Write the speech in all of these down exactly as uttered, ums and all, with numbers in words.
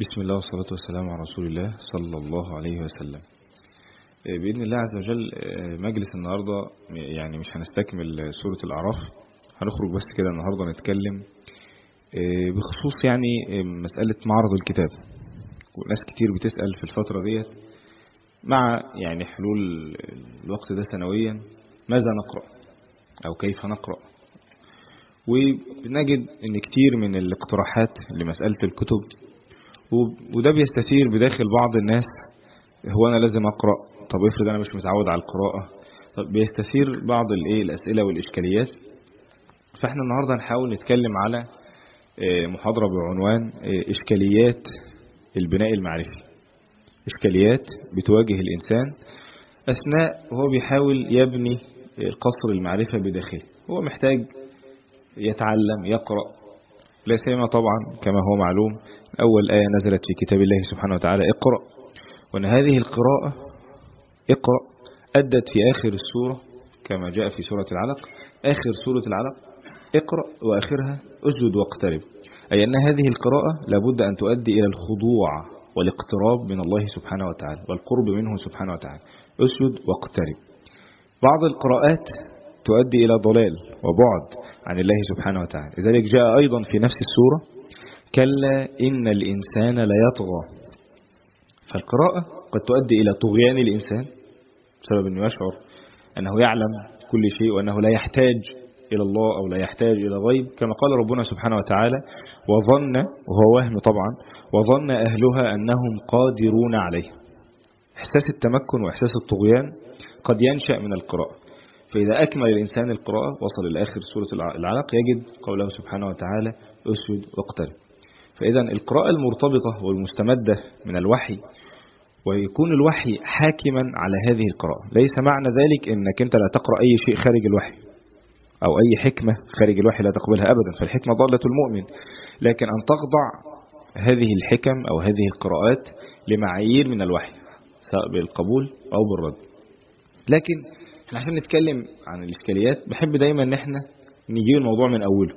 بسم الله والصلاة والسلام على رسول الله صلى الله عليه وسلم. بإذن الله عز وجل مجلس النهاردة يعني مش هنستكمل سورة الأعراف، هنخرج بس كده النهاردة نتكلم بخصوص يعني مسألة معرض الكتاب. وناس كتير بتسأل في الفترة ديت مع يعني حلول الوقت ده سنويا ماذا نقرأ أو كيف نقرأ، وبنجد ان كتير من الاقتراحات لمسألة الكتب، وده بيستثير بداخل بعض الناس هو انا لازم اقرأ، طب افرض انا مش متعود على القراءة، طب بيستثير بعض الايه الاسئلة والاشكاليات. فاحنا النهاردة هنحاول نتكلم على محاضرة بعنوان اشكاليات البناء المعرفي، اشكاليات بتواجه الانسان اثناء وهو بيحاول يبني قصر المعرفة بداخله. هو محتاج يتعلم يقرأ، لا سيما طبعا كما هو معلوم أول آية نزلت في كتاب الله سبحانه وتعالى اقرأ، وأن هذه القراءة اقرأ أدت في آخر السورة كما جاء في سورة العلق، آخر سورة العلق اقرأ وآخرها اسجد واقترب، أي أن هذه القراءة لابد أن تؤدي إلى الخضوع والاقتراب من الله سبحانه وتعالى والقرب منه سبحانه وتعالى، اسجد واقترب. بعض القراءات تؤدي إلى ضلال وبعد عن الله سبحانه وتعالى، لذلك جاء أيضا في نفس السورة كلا إن الإنسان ليطغى. فالقراءة قد تؤدي إلى طغيان الإنسان بسبب أنه يشعر أنه يعلم كل شيء وأنه لا يحتاج إلى الله أو لا يحتاج إلى غيب، كما قال ربنا سبحانه وتعالى وظن، وهو وهم طبعا، وظن أهلها أنهم قادرون عليه. إحساس التمكن وإحساس الطغيان قد ينشأ من القراءة. فإذا أكمل الإنسان القراءة وصل إلى آخر سورة العلق يجد قوله سبحانه وتعالى اسجد واقترب. فإذا القراءة المرتبطة والمستمدة من الوحي، ويكون الوحي حاكما على هذه القراءة. ليس معنى ذلك أنك أنت لا تقرأ أي شيء خارج الوحي أو أي حكمة خارج الوحي لا تقبلها أبدا، فالحكمة ضالة المؤمن، لكن أن تخضع هذه الحكم أو هذه القراءات لمعايير من الوحي سواء بالقبول أو بالرد. لكن احنا عشان نتكلم عن الإشكاليات بحب دايما ان احنا نجيب الموضوع من أوله.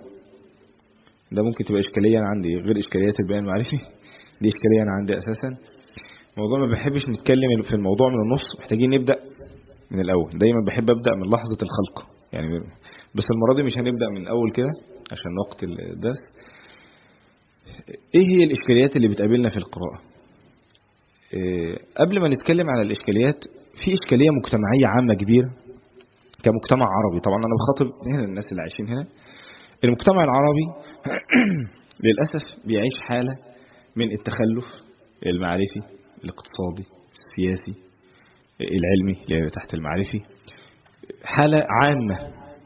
ده ممكن تبقى إشكالية أنا عندي غير إشكاليات البيان المعرفي، دي إشكالية أنا عندي أساسا. الموضوع ما بحبش نتكلم في الموضوع من النص، محتاجين نبدأ من الأول. دايما بحب أبدأ من لحظة الخلق يعني، بس المرة دي مش هنبدأ من أول كده عشان وقت الدرس. إيه هي الإشكاليات اللي بتقابلنا في القراءة؟ إيه قبل ما نتكلم على الإشكاليات، في إشكالية مجتمعية عامة كبيرة كمجتمع عربي. طبعا أنا بخاطب هنا الناس اللي عايشين هنا. المجتمع العربي للأسف بيعيش حالة من التخلف المعرفي الاقتصادي السياسي العلمي اللي تحت المعرفي، حالة عامة.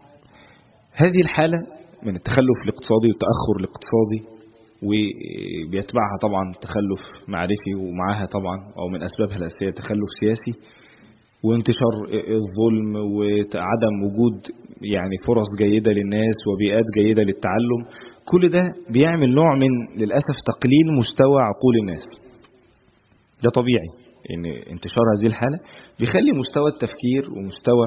هذه الحالة من التخلف الاقتصادي والتأخر الاقتصادي، وبيتبعها طبعا تخلف معرفي، ومعها طبعا أو من أسبابها الأساسية تخلف سياسي وانتشار الظلم وعدم وجود يعني فرص جيدة للناس وبيئات جيدة للتعلم. كل ده بيعمل نوع من للأسف تقليل مستوى عقول الناس. ده طبيعي ان انتشار هذه الحالة بيخلي مستوى التفكير ومستوى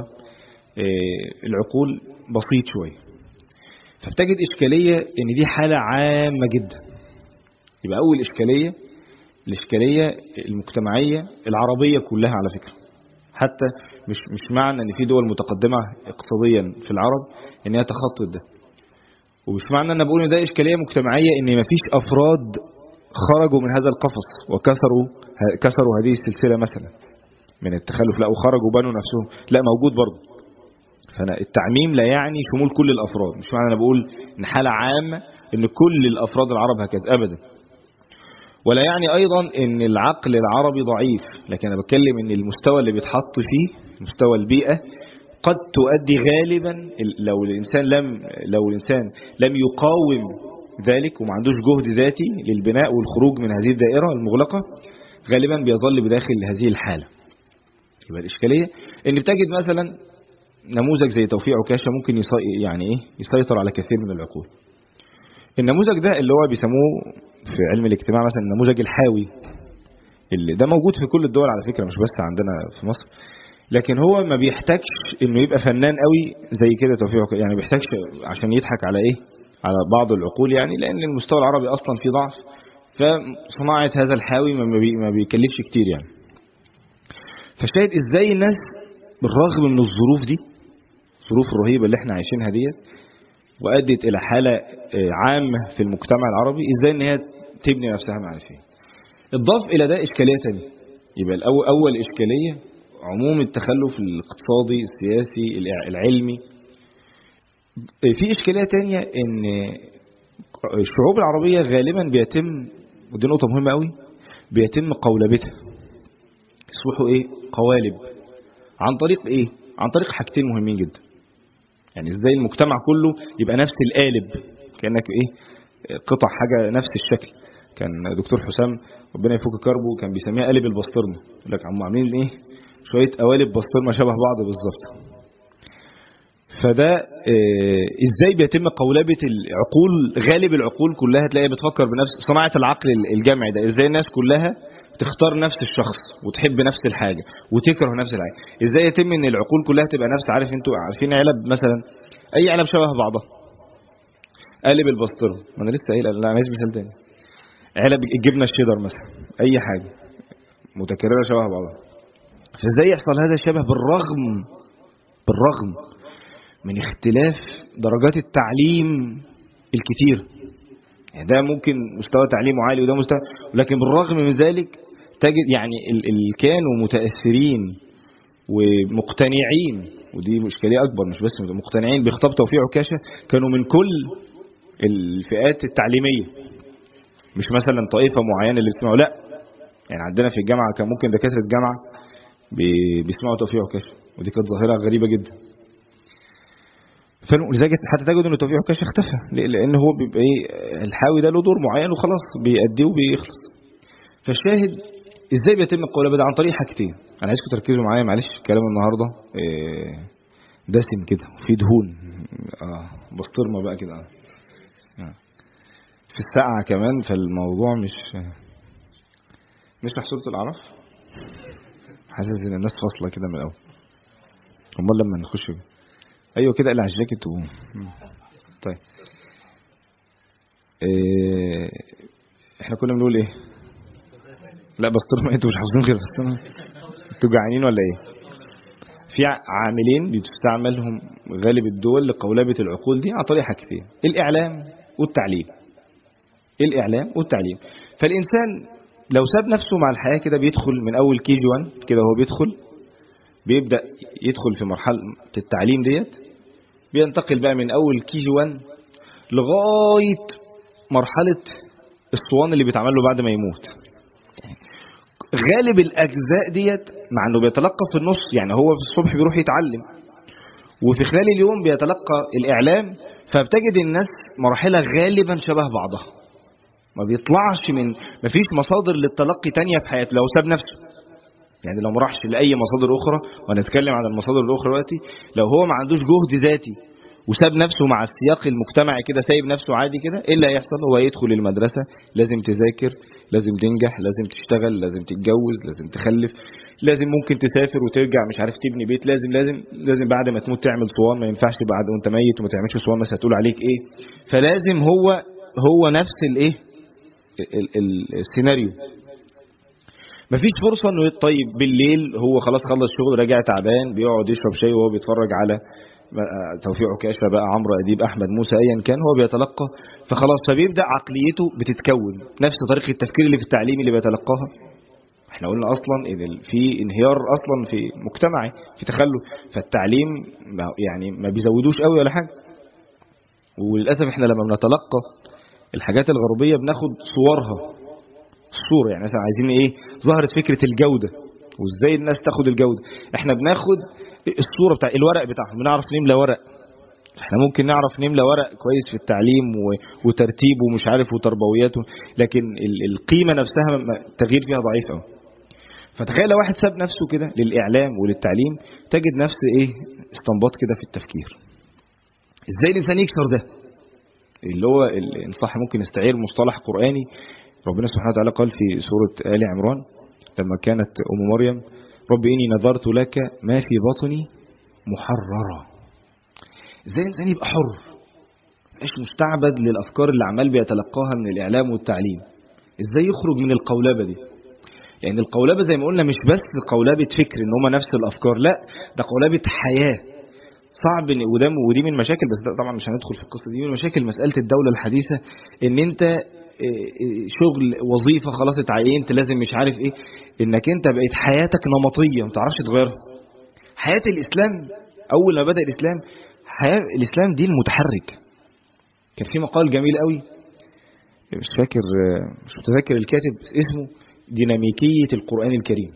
العقول بسيط شوية. فبتجد إشكالية ان دي حالة عامة جدا. يبقى أول إشكالية الإشكالية المجتمعية العربية كلها على فكرة، حتى مش مش معنى ان في دول متقدمة اقتصاديا في العرب ان هي تخطط ده، ومش معنى ان بقول ان ده اشكالية مجتمعية ان مفيش افراد خرجوا من هذا القفص وكسروا كسروا هذه السلسلة مثلا من التخلف، لا وخرجوا بنوا نفسهم، لا موجود برضه. فانا التعميم لا يعني شمول كل الافراد، مش معنى انا بقول ان حالة عامة ان كل الافراد العرب هكذا ابدا، ولا يعني أيضا أن العقل العربي ضعيف، لكن أنا بتكلم أن المستوى اللي بيتحط فيه مستوى البيئة قد تؤدي غالبا لو الإنسان لم لو الإنسان لم يقاوم ذلك وما عندوش جهد ذاتي للبناء والخروج من هذه الدائرة المغلقة، غالبا بيظل بداخل هذه الحالة. يبقى الإشكالية أن بتجد مثلا نموذج زي توفيق عكاشة ممكن يصي يعني إيه يسيطر على كثير من العقول. النموذج ده اللي هو بيسموه في علم الاجتماع مثلا النموذج الحاوي، اللي ده موجود في كل الدول على فكرة مش بس عندنا في مصر، لكن هو ما بيحتاجش انه يبقى فنان قوي زي كده توفيق يعني، بيحتاجش عشان يضحك على ايه على بعض العقول يعني، لان المستوى العربي اصلا فيه ضعف فصناعة هذا الحاوي ما بيكلفش كتير يعني. فشاهد ازاي الناس بالرغم من الظروف دي، الظروف الرهيبة اللي احنا عايشينها ديت وأدت إلى حالة عامة في المجتمع العربي، ازاي ان هي تبني نفسها معرفيا. اضاف إلى ده إشكالية تانية. يبقى الأول أول إشكالية عموم التخلف الاقتصادي السياسي العلمي. في إشكالية تانية ان الشعوب العربية غالبا بيتم، ودي نقطة مهمة قوي، بيتم قولبتها، يصبحوا ايه قوالب. عن طريق ايه؟ عن طريق حاجتين مهمين جدا. يعني ازاي المجتمع كله يبقى نفس القالب، كأنك ايه قطع حاجة نفس الشكل. كان دكتور حسام ربنا يفك كربه كان بيسميها قالب البسطرمة، يقول لك عم عاملين ايه شوية قوالب بسطرمة شبه بعض بالظبط. فده إيه ازاي بيتم قولبة العقول. غالب العقول كلها تلاقي بتفكر بنفس صناعة العقل الجمعي ده. ازاي الناس كلها تختار نفس الشخص وتحب نفس الحاجة وتكره نفس الحاجة. ازاي يتم ان العقول كلها تبقى نفس. عارف انتوا عارفين علب مثلا، اي علب شبه بعضها، قالب البسطرمة، ما انا لسه قايل، لا عايز مثال تاني، علب الجبنة الشيدر مثلا، اي حاجة متكررة شبه بعضها. فازاي يحصل هذا الشبه بالرغم بالرغم من اختلاف درجات التعليم الكتير. يعني ده ممكن مستوى تعليمه عالي وده مستوى، لكن بالرغم من ذلك تجد يعني اللي كانوا متأثرين ومقتنعين، ودي مشكلة أكبر، مش بس مقتنعين بخطاب توفيق عكاشة، كانوا من كل الفئات التعليمية، مش مثلا طائفة معينة اللي بيسمعوا، لا. يعني عندنا في الجامعة كان ممكن دكاترة الجامعة بيسمعوا توفيق عكاشة، ودي كانت ظاهرة غريبة جدا. فلذلك حتى تجد ان توفيق عكاشة اختفى، لان هو بيبقى ايه الحاوي ده له دور معين وخلاص بيأديه وبيخلص. فالشاهد ازاي بيتم القولبة ده؟ عن طريق حاجتين. انا عايزكم تركزوا معايا، معلش كلام النهارده دسم كده وفي دهون، اه بسطرمه بقى كده، آه. في الساعه كمان، فالموضوع مش مش محسوبة الاعراف. حاسس ان الناس فاصله كده من الاول. امال لما نخش بيه. ايوه كده اقلع الجاكيت و... طيب إيه... احنا كنا بنقول ايه؟ لا بسطرمه، انتوا مش حافظين غير بسطرمه؟ انتوا جعانين ولا ايه؟ في عاملين بتستعملهم غالب الدول لقولبة العقول دي عن طريق حاجتين: الإعلام والتعليم. الإعلام والتعليم. فالإنسان لو ساب نفسه مع الحياة كده بيدخل من أول كي جي وان كده، هو بيدخل بيبدأ يدخل في مرحلة التعليم ديت، بينتقل بقى من أول كي جي وان لغاية مرحلة الصوان اللي بيتعمل له بعد ما يموت. غالب الأجزاء ديت مع أنه بيتلقى في النص، يعني هو في الصبح بيروح يتعلم وفي خلال اليوم بيتلقى الإعلام، فبتجد الناس مراحلها غالبا شبه بعضها، ما بيطلعش من ما فيش مصادر للتلقي تانية في حياته لو ساب نفسه. يعني لو ما راحش لأي مصادر أخرى، وهنتكلم عن المصادر الأخرى دلوقتي، لو هو ما عندوش جهد ذاتي وساب نفسه مع السياق المجتمعي كده، سايب نفسه عادي كده، ايه اللي هيحصل؟ هو يدخل المدرسة لازم تذاكر، لازم تنجح، لازم تشتغل، لازم تتجوز، لازم تخلف، لازم ممكن تسافر وترجع، مش عارف تبني بيت، لازم لازم لازم بعد ما تموت تعمل صوان، ما ينفعش بعد وانت ميت وما تعملش صوان، الناس هتقول عليك ايه. فلازم هو هو نفس الايه السيناريو. مفيش فرصة انه طيب بالليل هو خلاص خلص شغل راجع تعبان، بيقعد يشرب شاي وهو بيتفرج على توفيق عكاشة بقى، عمرو أديب، أحمد موسى، أيا كان، هو بيتلقى، فخلاص فبيبدأ عقليته بتتكون نفس طريقة التفكير اللي في التعليم اللي بيتلقاها. احنا قلنا أصلا إن في انهيار أصلا في مجتمعي، في تخلف، فالتعليم يعني ما بيزودوش قوي ولا حاجة. وللأسف احنا لما بنتلقى الحاجات الغربية بناخد صورها، الصورة يعني مثلا عايزين ايه؟ ظهرت فكرة الجودة وازاي الناس تاخد الجودة. احنا بناخد الصورة بتاع الورق بتاعهم، بنعرف نملى ورق. احنا ممكن نعرف نملى ورق كويس في التعليم وترتيبه ومش عارف وتربوياته، لكن القيمة نفسها التغيير فيها ضعيف قوي. فتخيل لو واحد ساب نفسه كده للإعلام وللتعليم، تجد نفس ايه استنباط كده في التفكير. ازاي الإنسان يكسر ده؟ اللي هو إن صح ممكن نستعير مصطلح قرآني. ربنا سبحانه وتعالى قال في سورة آل عمران لما كانت أم مريم: رب إني نذرت لك ما في بطني محررة. ازاي الإنسان يبقى حر، مش مستعبد للأفكار اللي عمال بيتلقاها من الإعلام والتعليم؟ ازاي يخرج من القولبة دي؟ لان القولبة زي ما قلنا مش بس قولبة فكر ان هما نفس الافكار، لا ده قولبة حياة. صعب ان وده ودي من مشاكل، بس طبعا مش هندخل في القصة دي. من مشاكل مسألة الدولة الحديثة ان انت شغل وظيفة خلاص اتعينت لازم مش عارف ايه، انك انت بقيت حياتك نمطية ما تعرفش تغيرها. حياة الاسلام اول ما بدأ الاسلام، حياة الاسلام دين متحرك. كان في مقال جميل قوي مش فاكر مش متذكر الكاتب اسمه، ديناميكية القرآن الكريم.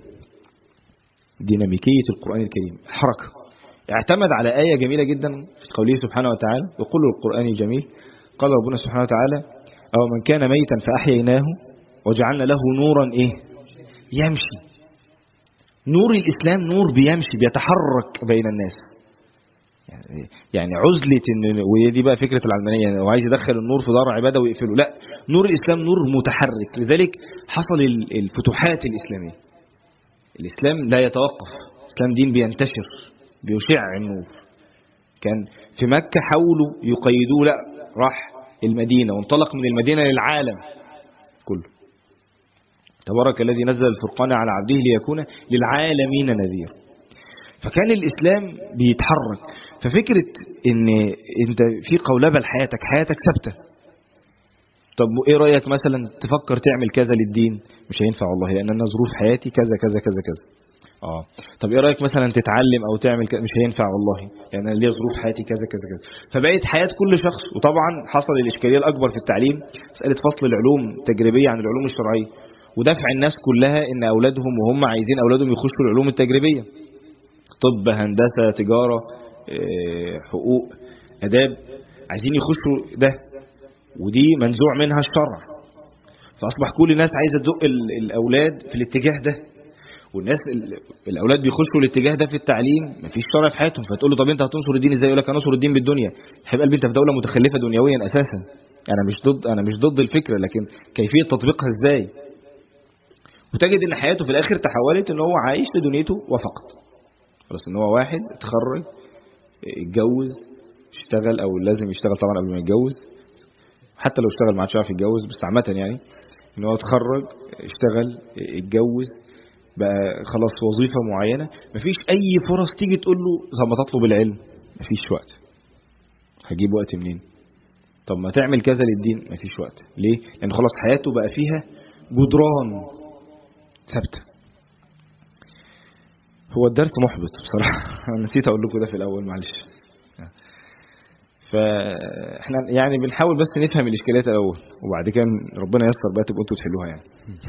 ديناميكية القرآن الكريم حركة. اعتمد على آية جميلة جدا في قوله سبحانه وتعالى يقول القرآن جميل. قال ربنا سبحانه وتعالى أو من كان ميتا فأحييناه وجعلنا له نورا إيه يمشي. نور الإسلام نور بيمشي بيتحرك بين الناس. يعني عزلة إن ودي بقى فكرة العلمانية، هو عايز يدخل النور في دار عبادة ويقفله. لا، نور الإسلام نور متحرك. لذلك حصل الفتوحات الإسلامية. الإسلام لا يتوقف، الإسلام دين بينتشر بيشع النور. كان في مكة حاولوا يقيدوه، لا راح المدينة وانطلق من المدينة للعالم كله. تبارك الذي نزل الفرقان على عبده ليكون للعالمين نذير. فكان الإسلام بيتحرك. ففكرة ان انت في قولبة لحياتك، حياتك ثابتة. طب ايه رأيك مثلا تفكر تعمل كذا للدين؟ مش هينفع والله لان انا ظروف حياتي كذا كذا كذا كذا. اه طب ايه رايك مثلا تتعلم او تعمل كذا؟ مش هينفع والله لان انا ليا ظروف حياتي كذا كذا كذا. فبقيت حياه كل شخص. وطبعا حصل الاشكاليه الاكبر في التعليم مساله فصل العلوم التجريبيه عن العلوم الشرعيه، ودفع الناس كلها ان اولادهم وهم عايزين اولادهم يخشوا العلوم التجريبيه، طب هندسه تجاره حقوق اداب، عايزين يخشوا ده، ودي منزوع منها الشرع. فاصبح كل الناس عايزه تدق الاولاد في الاتجاه ده، والناس الاولاد بيخشوا الاتجاه ده في التعليم، مفيش شرع في حياتهم. فتقول له طب انت هتنصر الدين ازاي؟ يقول لك هنصر الدين بالدنيا. حبيب قلبي انت في دوله متخلفه دنيويا اساسا. انا مش ضد انا مش ضد الفكره، لكن كيفيه تطبيقها ازاي؟ وتجد ان حياته في الاخر تحولت ان هو عايش لدنيته وفقط. خلاص ان هو واحد اتخرج اتجوز اشتغل، او لازم يشتغل طبعا قبل ما يتجوز، حتى لو اشتغل ما عادش عارف يتجوز، بس عامه يعني ان هو اتخرج اشتغل اتجوز بقى خلاص وظيفة معينة، مفيش أي فرص تيجي تقول له طب ما تطلب العلم، مفيش وقت. هجيب وقت منين؟ طب ما تعمل كذا للدين، مفيش وقت. ليه؟ لأن خلاص حياته بقى فيها جدران ثابتة. هو الدرس محبط بصراحة. أنا نسيت أقول لكم ده في الأول، معلش. فاحنا يعني بنحاول بس نفهم الإشكاليات الأول، وبعد كده ربنا ييسر بقى تبقوا انتوا تحلوها يعني.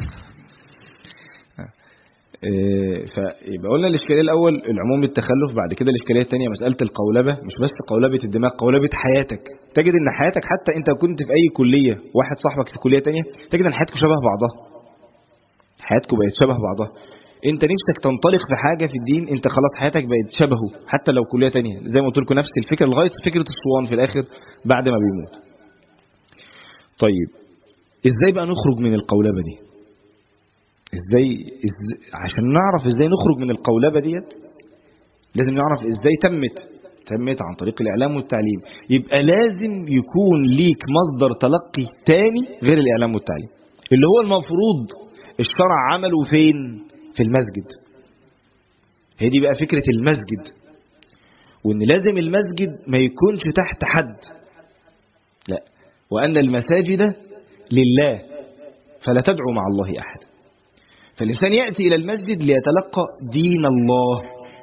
فيبقى قلنا الاشكاليه الاول العموم التخلف، بعد كده الاشكاليه الثانيه مساله القولبه، مش بس قولبه الدماغ، قولبه حياتك. تجد ان حياتك حتى انت كنت في اي كليه، واحد صاحبك في كليه ثانيه، تجد ان حياتكم شبه بعضها. حياتكم بقت شبه بعضها. انت نفسك تنطلق في حاجه في الدين، انت خلاص حياتك بقت شبهه حتى لو كليه ثانيه. زي ما قلت لكم نفس الفكره لغايه فكره الصوان في الاخر بعد ما بيموت. طيب ازاي بقى نخرج من القولبه دي؟ ازاي, إزاي عشان نعرف ازاي نخرج من القولبة ديت لازم نعرف ازاي تمت تمت عن طريق الاعلام والتعليم. يبقى لازم يكون ليك مصدر تلقي تاني غير الاعلام والتعليم، اللي هو المفروض الشرع عمله فين؟ في المسجد. هي دي بقى فكرة المسجد، وان لازم المسجد ما يكونش تحت حد، لا، وان المساجد لله فلا تدعو مع الله احد. فالإنسان يأتي إلى المسجد ليتلقى دين الله،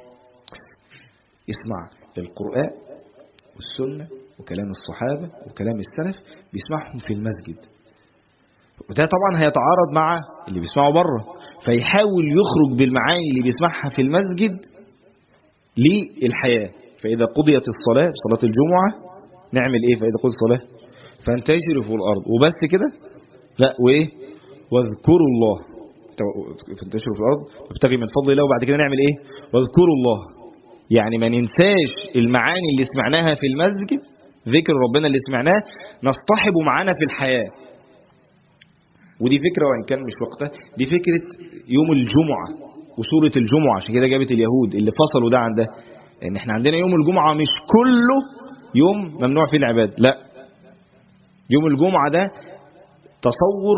يسمع القرآن والسنة وكلام الصحابة وكلام السلف، بيسمعهم في المسجد. وده طبعا هيتعارض مع اللي بيسمعه بره، فيحاول يخرج بالمعاني اللي بيسمعها في المسجد للحياة. فإذا قضيت الصلاة، صلاة الجمعة، نعمل إيه؟ فإذا قضيت الصلاة فانتشروا في الأرض، وبس كده؟ لا، وإيه؟ واذكروا الله، تنتشروا في الأرض وابتغي من فضل الله، وبعد كده نعمل إيه؟ واذكروا الله. يعني ما ننساش المعاني اللي سمعناها في المسجد، ذكر ربنا اللي سمعناه نصطحبه معانا في الحياة. ودي فكرة وإن كان مش وقتها، دي فكرة يوم الجمعة وسورة الجمعة. عشان كده جابت اليهود اللي فصلوا ده عن ده، لأن احنا عندنا يوم الجمعة مش كله يوم ممنوع فيه العبادة، لا، يوم الجمعة ده تصور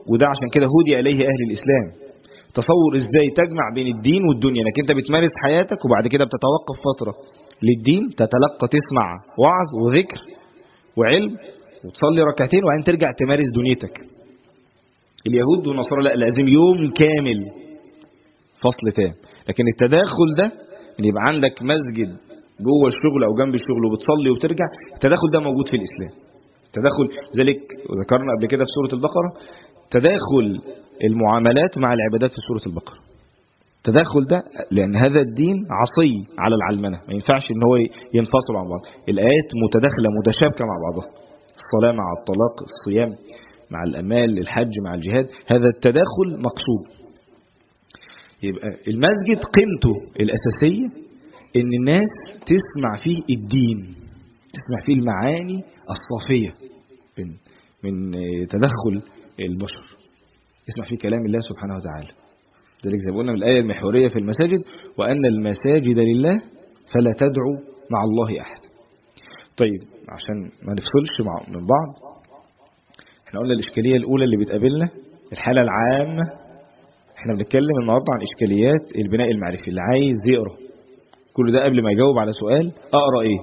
وده عشان كده هدي إليه أهل الإسلام. تصور إزاي تجمع بين الدين والدنيا، انك انت بتمارس حياتك وبعد كده بتتوقف فترة للدين، تتلقى تسمع وعظ وذكر وعلم وتصلي ركعتين وبعدين ترجع تمارس دنيتك. اليهود والنصارى لا، لازم يوم كامل فصل تام. لكن التداخل ده ان يبقى عندك مسجد جوه الشغل او جنب الشغل وبتصلي وبترجع، التداخل ده موجود في الإسلام. تداخل ذلك وذكرنا قبل كده في سورة البقرة تداخل المعاملات مع العبادات في سورة البقرة. تداخل ده لأن هذا الدين عصي على العلمنة، ما ينفعش ان هو ينفصل عن بعض. الآيات متداخلة متشابكة مع بعضها، الصلاة مع الطلاق، الصيام مع الأمال، الحج مع الجهاد، هذا التداخل مقصود. يبقى المسجد قيمته الأساسية ان الناس تسمع فيه الدين، تسمع فيه المعاني الصافية من من تدخل البشر، يسمع فيه كلام الله سبحانه وتعالى. ذلك زي ما قلنا من الآية المحورية في المساجد: وأن المساجد لله فلا تدعوا مع الله أحد. طيب عشان ما نفصلش مع من بعض، احنا قلنا الإشكالية الأولى اللي بتقابلنا الحالة العامة. احنا بنتكلم النهاردة عن إشكاليات البناء المعرفي. اللي عايز يقرأ كل ده قبل ما يجاوب على سؤال أقرأ إيه،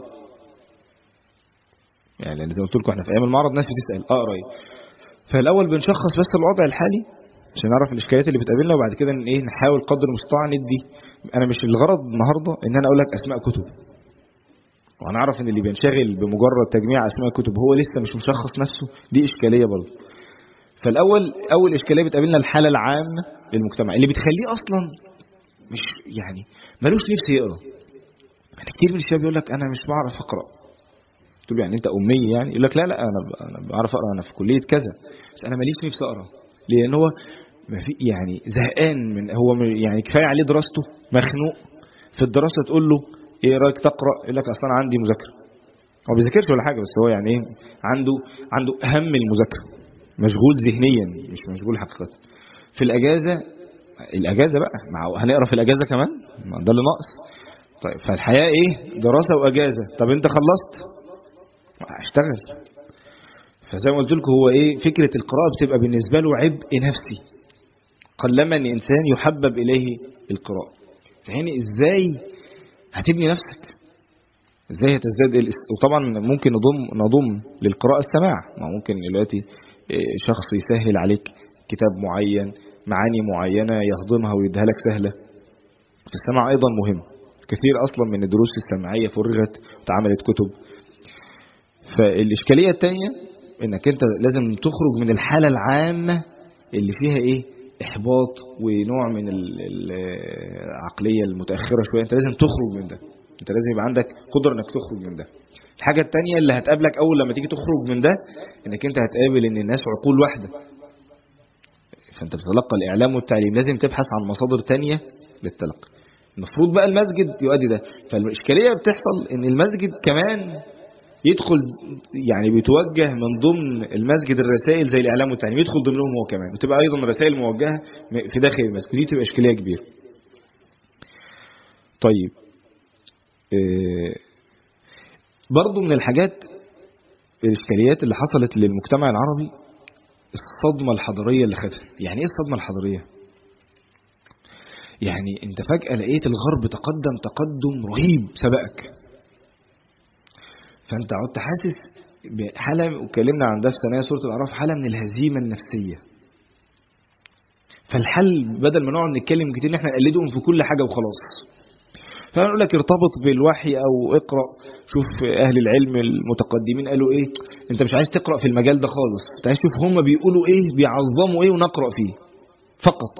يعني زي ما قلت لكم احنا في أيام المعرض ناس بتسأل أقرأ إيه. فالأول بنشخص بس الوضع الحالي عشان نعرف الإشكاليات اللي بتقابلنا، وبعد كده ايه نحاول قدر المستطاع ندي. أنا مش الغرض النهاردة إن أنا أقول لك أسماء كتب، وهنعرف إن اللي بينشغل بمجرد تجميع أسماء كتب هو لسه مش مشخص نفسه، دي إشكالية برضه. فالأول أول إشكالية بتقابلنا الحالة العامة للمجتمع اللي بتخليه أصلا مش يعني ملوش نفس يقرأ. يعني كتير من الشباب يقول لك أنا مش بعرف أقرأ. تقول يعني أنت أمي؟ يعني يقول لك لا لا أنا أنا بعرف أقرأ، أنا في كلية كذا، بس أنا ماليش نفسي أقرأ. لأن هو ما في يعني زهقان من هو يعني كفاية عليه دراسته، مخنوق في الدراسة. تقول له إيه رأيك تقرأ؟ يقول لك أصلا عندي مذاكرة. هو بيذاكرش ولا حاجة، بس هو يعني إيه عنده عنده أهم المذاكرة، مشغول ذهنيا مش مشغول حقيقة. في الأجازة الأجازة بقى مع هنقرأ في الأجازة كمان، ده اللي ناقص. طيب فالحياة إيه؟ دراسة وأجازة. طب أنت خلصت؟ اشتغل. فزي ما قلت لكم هو إيه فكرة القراءة بتبقى بالنسبة له عبء نفسي، قلما أن إنسان يحبب إليه القراءة. فهنا إزاي هتبني نفسك؟ إزاي هتزداد الاس... وطبعا ممكن نضم نضم للقراءة السماع. ما ممكن دلوقتي شخص يسهل عليك كتاب معين، معاني معينة يهضمها ويديها لك سهلة. فالسماع أيضا مهم. كثير أصلا من الدروس السماعية فرغت وتعملت كتب. فالإشكالية الثانية إنك أنت لازم تخرج من الحالة العامة اللي فيها إيه إحباط ونوع من العقلية المتأخرة شوية. أنت لازم تخرج من ده، أنت لازم يبقى عندك قدرة إنك تخرج من ده. الحاجة الثانية اللي هتقابلك أول لما تيجي تخرج من ده إنك أنت هتقابل إن الناس عقول واحدة. فأنت بتتلقى الإعلام والتعليم، لازم تبحث عن مصادر تانية للتلقي. المفروض بقى المسجد يؤدي ده. فالإشكالية بتحصل إن المسجد كمان يدخل يعني بيتوجه من ضمن المسجد الرسائل زي الإعلام والتعليم، يدخل ضمنهم هو كمان، وتبقى أيضا رسائل موجهة في داخل المسجد. دي تبقى إشكالية كبيرة. طيب إيه برضو من الحاجات الإشكاليات اللي حصلت للمجتمع العربي الصدمة الحضارية اللي خدها. يعني إيه الصدمة الحضارية؟ يعني أنت فجأة لقيت الغرب تقدم تقدم رهيب سبقك، فأنت عدت حاسس بحالة، وكلمنا عن ده في ثانية سورة الأعراف، حالة من الهزيمة النفسية. فالحل بدل ما نقعد نتكلم كتير ان احنا نقلدهم في كل حاجة وخلاص، فنقول لك ارتبط بالوحي او اقرأ. شوف اهل العلم المتقدمين قالوا ايه، انت مش عايز تقرأ في المجال ده خالص، انت عايز تشوف هم بيقولوا ايه، بيعظموا ايه، ونقرأ فيه فقط.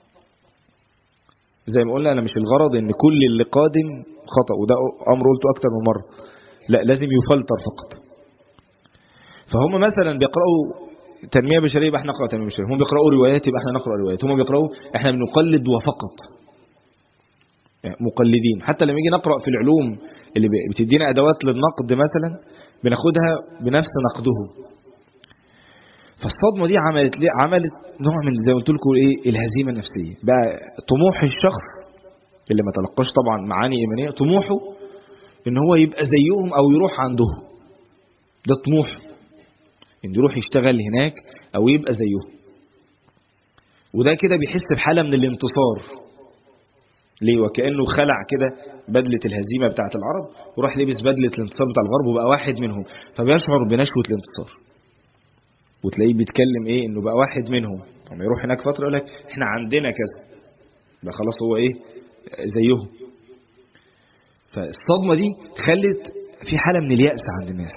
زي ما قلنا انا مش الغرض ان كل اللي قادم خطأ، وده امر قلته اكتر من مرة، لا لازم يفلتر فقط. فهم مثلا بيقرأوا تنمية بشرية يبقى احنا نقرأ تنمية بشرية، هم بيقرأوا روايات يبقى احنا نقرأ روايات، هم بيقرأوا احنا بنقلد وفقط، يعني مقلدين. حتى لما يجي نقرأ في العلوم اللي بتدينا أدوات للنقد مثلا بناخدها بنفس نقده. فالصدمة دي عملت ليه؟ عملت نوع من زي ما قلت لكم ايه الهزيمة النفسية. بقى طموح الشخص اللي ما تلقاش طبعا معاني إيمانية، طموحه ان هو يبقى زيهم او يروح عندهم، ده طموح ان يروح يشتغل هناك او يبقى زيهم. وده كده بيحس بحالة من الانتصار. ليه؟ وكأنه خلع كده بدلة الهزيمة بتاعة العرب وراح لبس بدلة الانتصار بتاع الغرب وبقى واحد منهم، فبيشعر بنشوة الانتصار. وتلاقيه بيتكلم ايه؟ انه بقى واحد منهم. لما يروح هناك فترة يقول لك احنا عندنا كذا، بقى خلاص هو ايه؟ زيهم. فالصدمة دي خلت في حالة من اليأس عند الناس،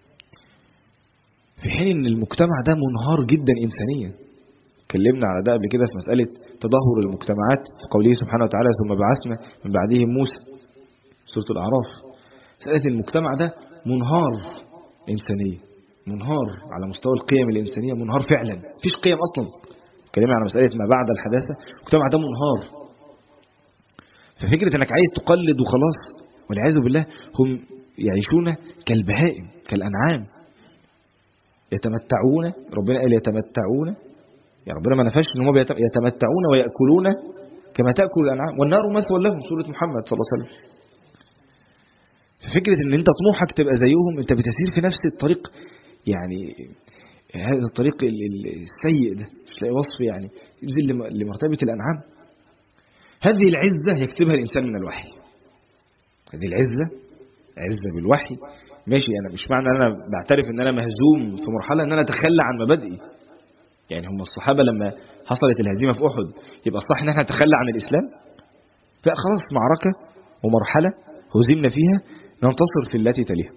في حين ان المجتمع ده منهار جدا إنسانيا. اتكلمنا على ده قبل كده في مسألة تدهور المجتمعات في قوله سبحانه وتعالى ثم بعثنا من بعدهم موسى، سورة الأعراف. مسألة المجتمع ده منهار إنسانيا، منهار على مستوى القيم الإنسانية، منهار فعلا، مفيش قيم أصلا. اتكلمنا على مسألة ما بعد الحداثة، المجتمع ده منهار. ففكرة انك عايز تقلد وخلاص، والعياذ بالله هم يعيشون كالبهائم كالأنعام يتمتعون. ربنا قال يتمتعون، يعني ربنا ما نفاش ان هم يتمتعون ويأكلون كما تأكل الأنعام والنار مثوى لهم، سورة محمد صلى الله عليه وسلم. ففكرة ان انت طموحك تبقى زيهم، انت بتسير في نفس الطريق، يعني هذا الطريق السيء ده مش لاقي وصف، يعني ينزل لمرتبة الأنعام. هذه العزة يكتبها الإنسان من الوحي. هذه العزة عزة بالوحي، ماشي. أنا مش معنى أنا بعترف أن أنا مهزوم في مرحلة أن أنا أتخلى عن مبادئي. يعني هم الصحابة لما حصلت الهزيمة في أحد يبقى صح أن احنا نتخلى عن الإسلام؟ لا، خلاص معركة ومرحلة هزمنا فيها، ننتصر في التي تليها.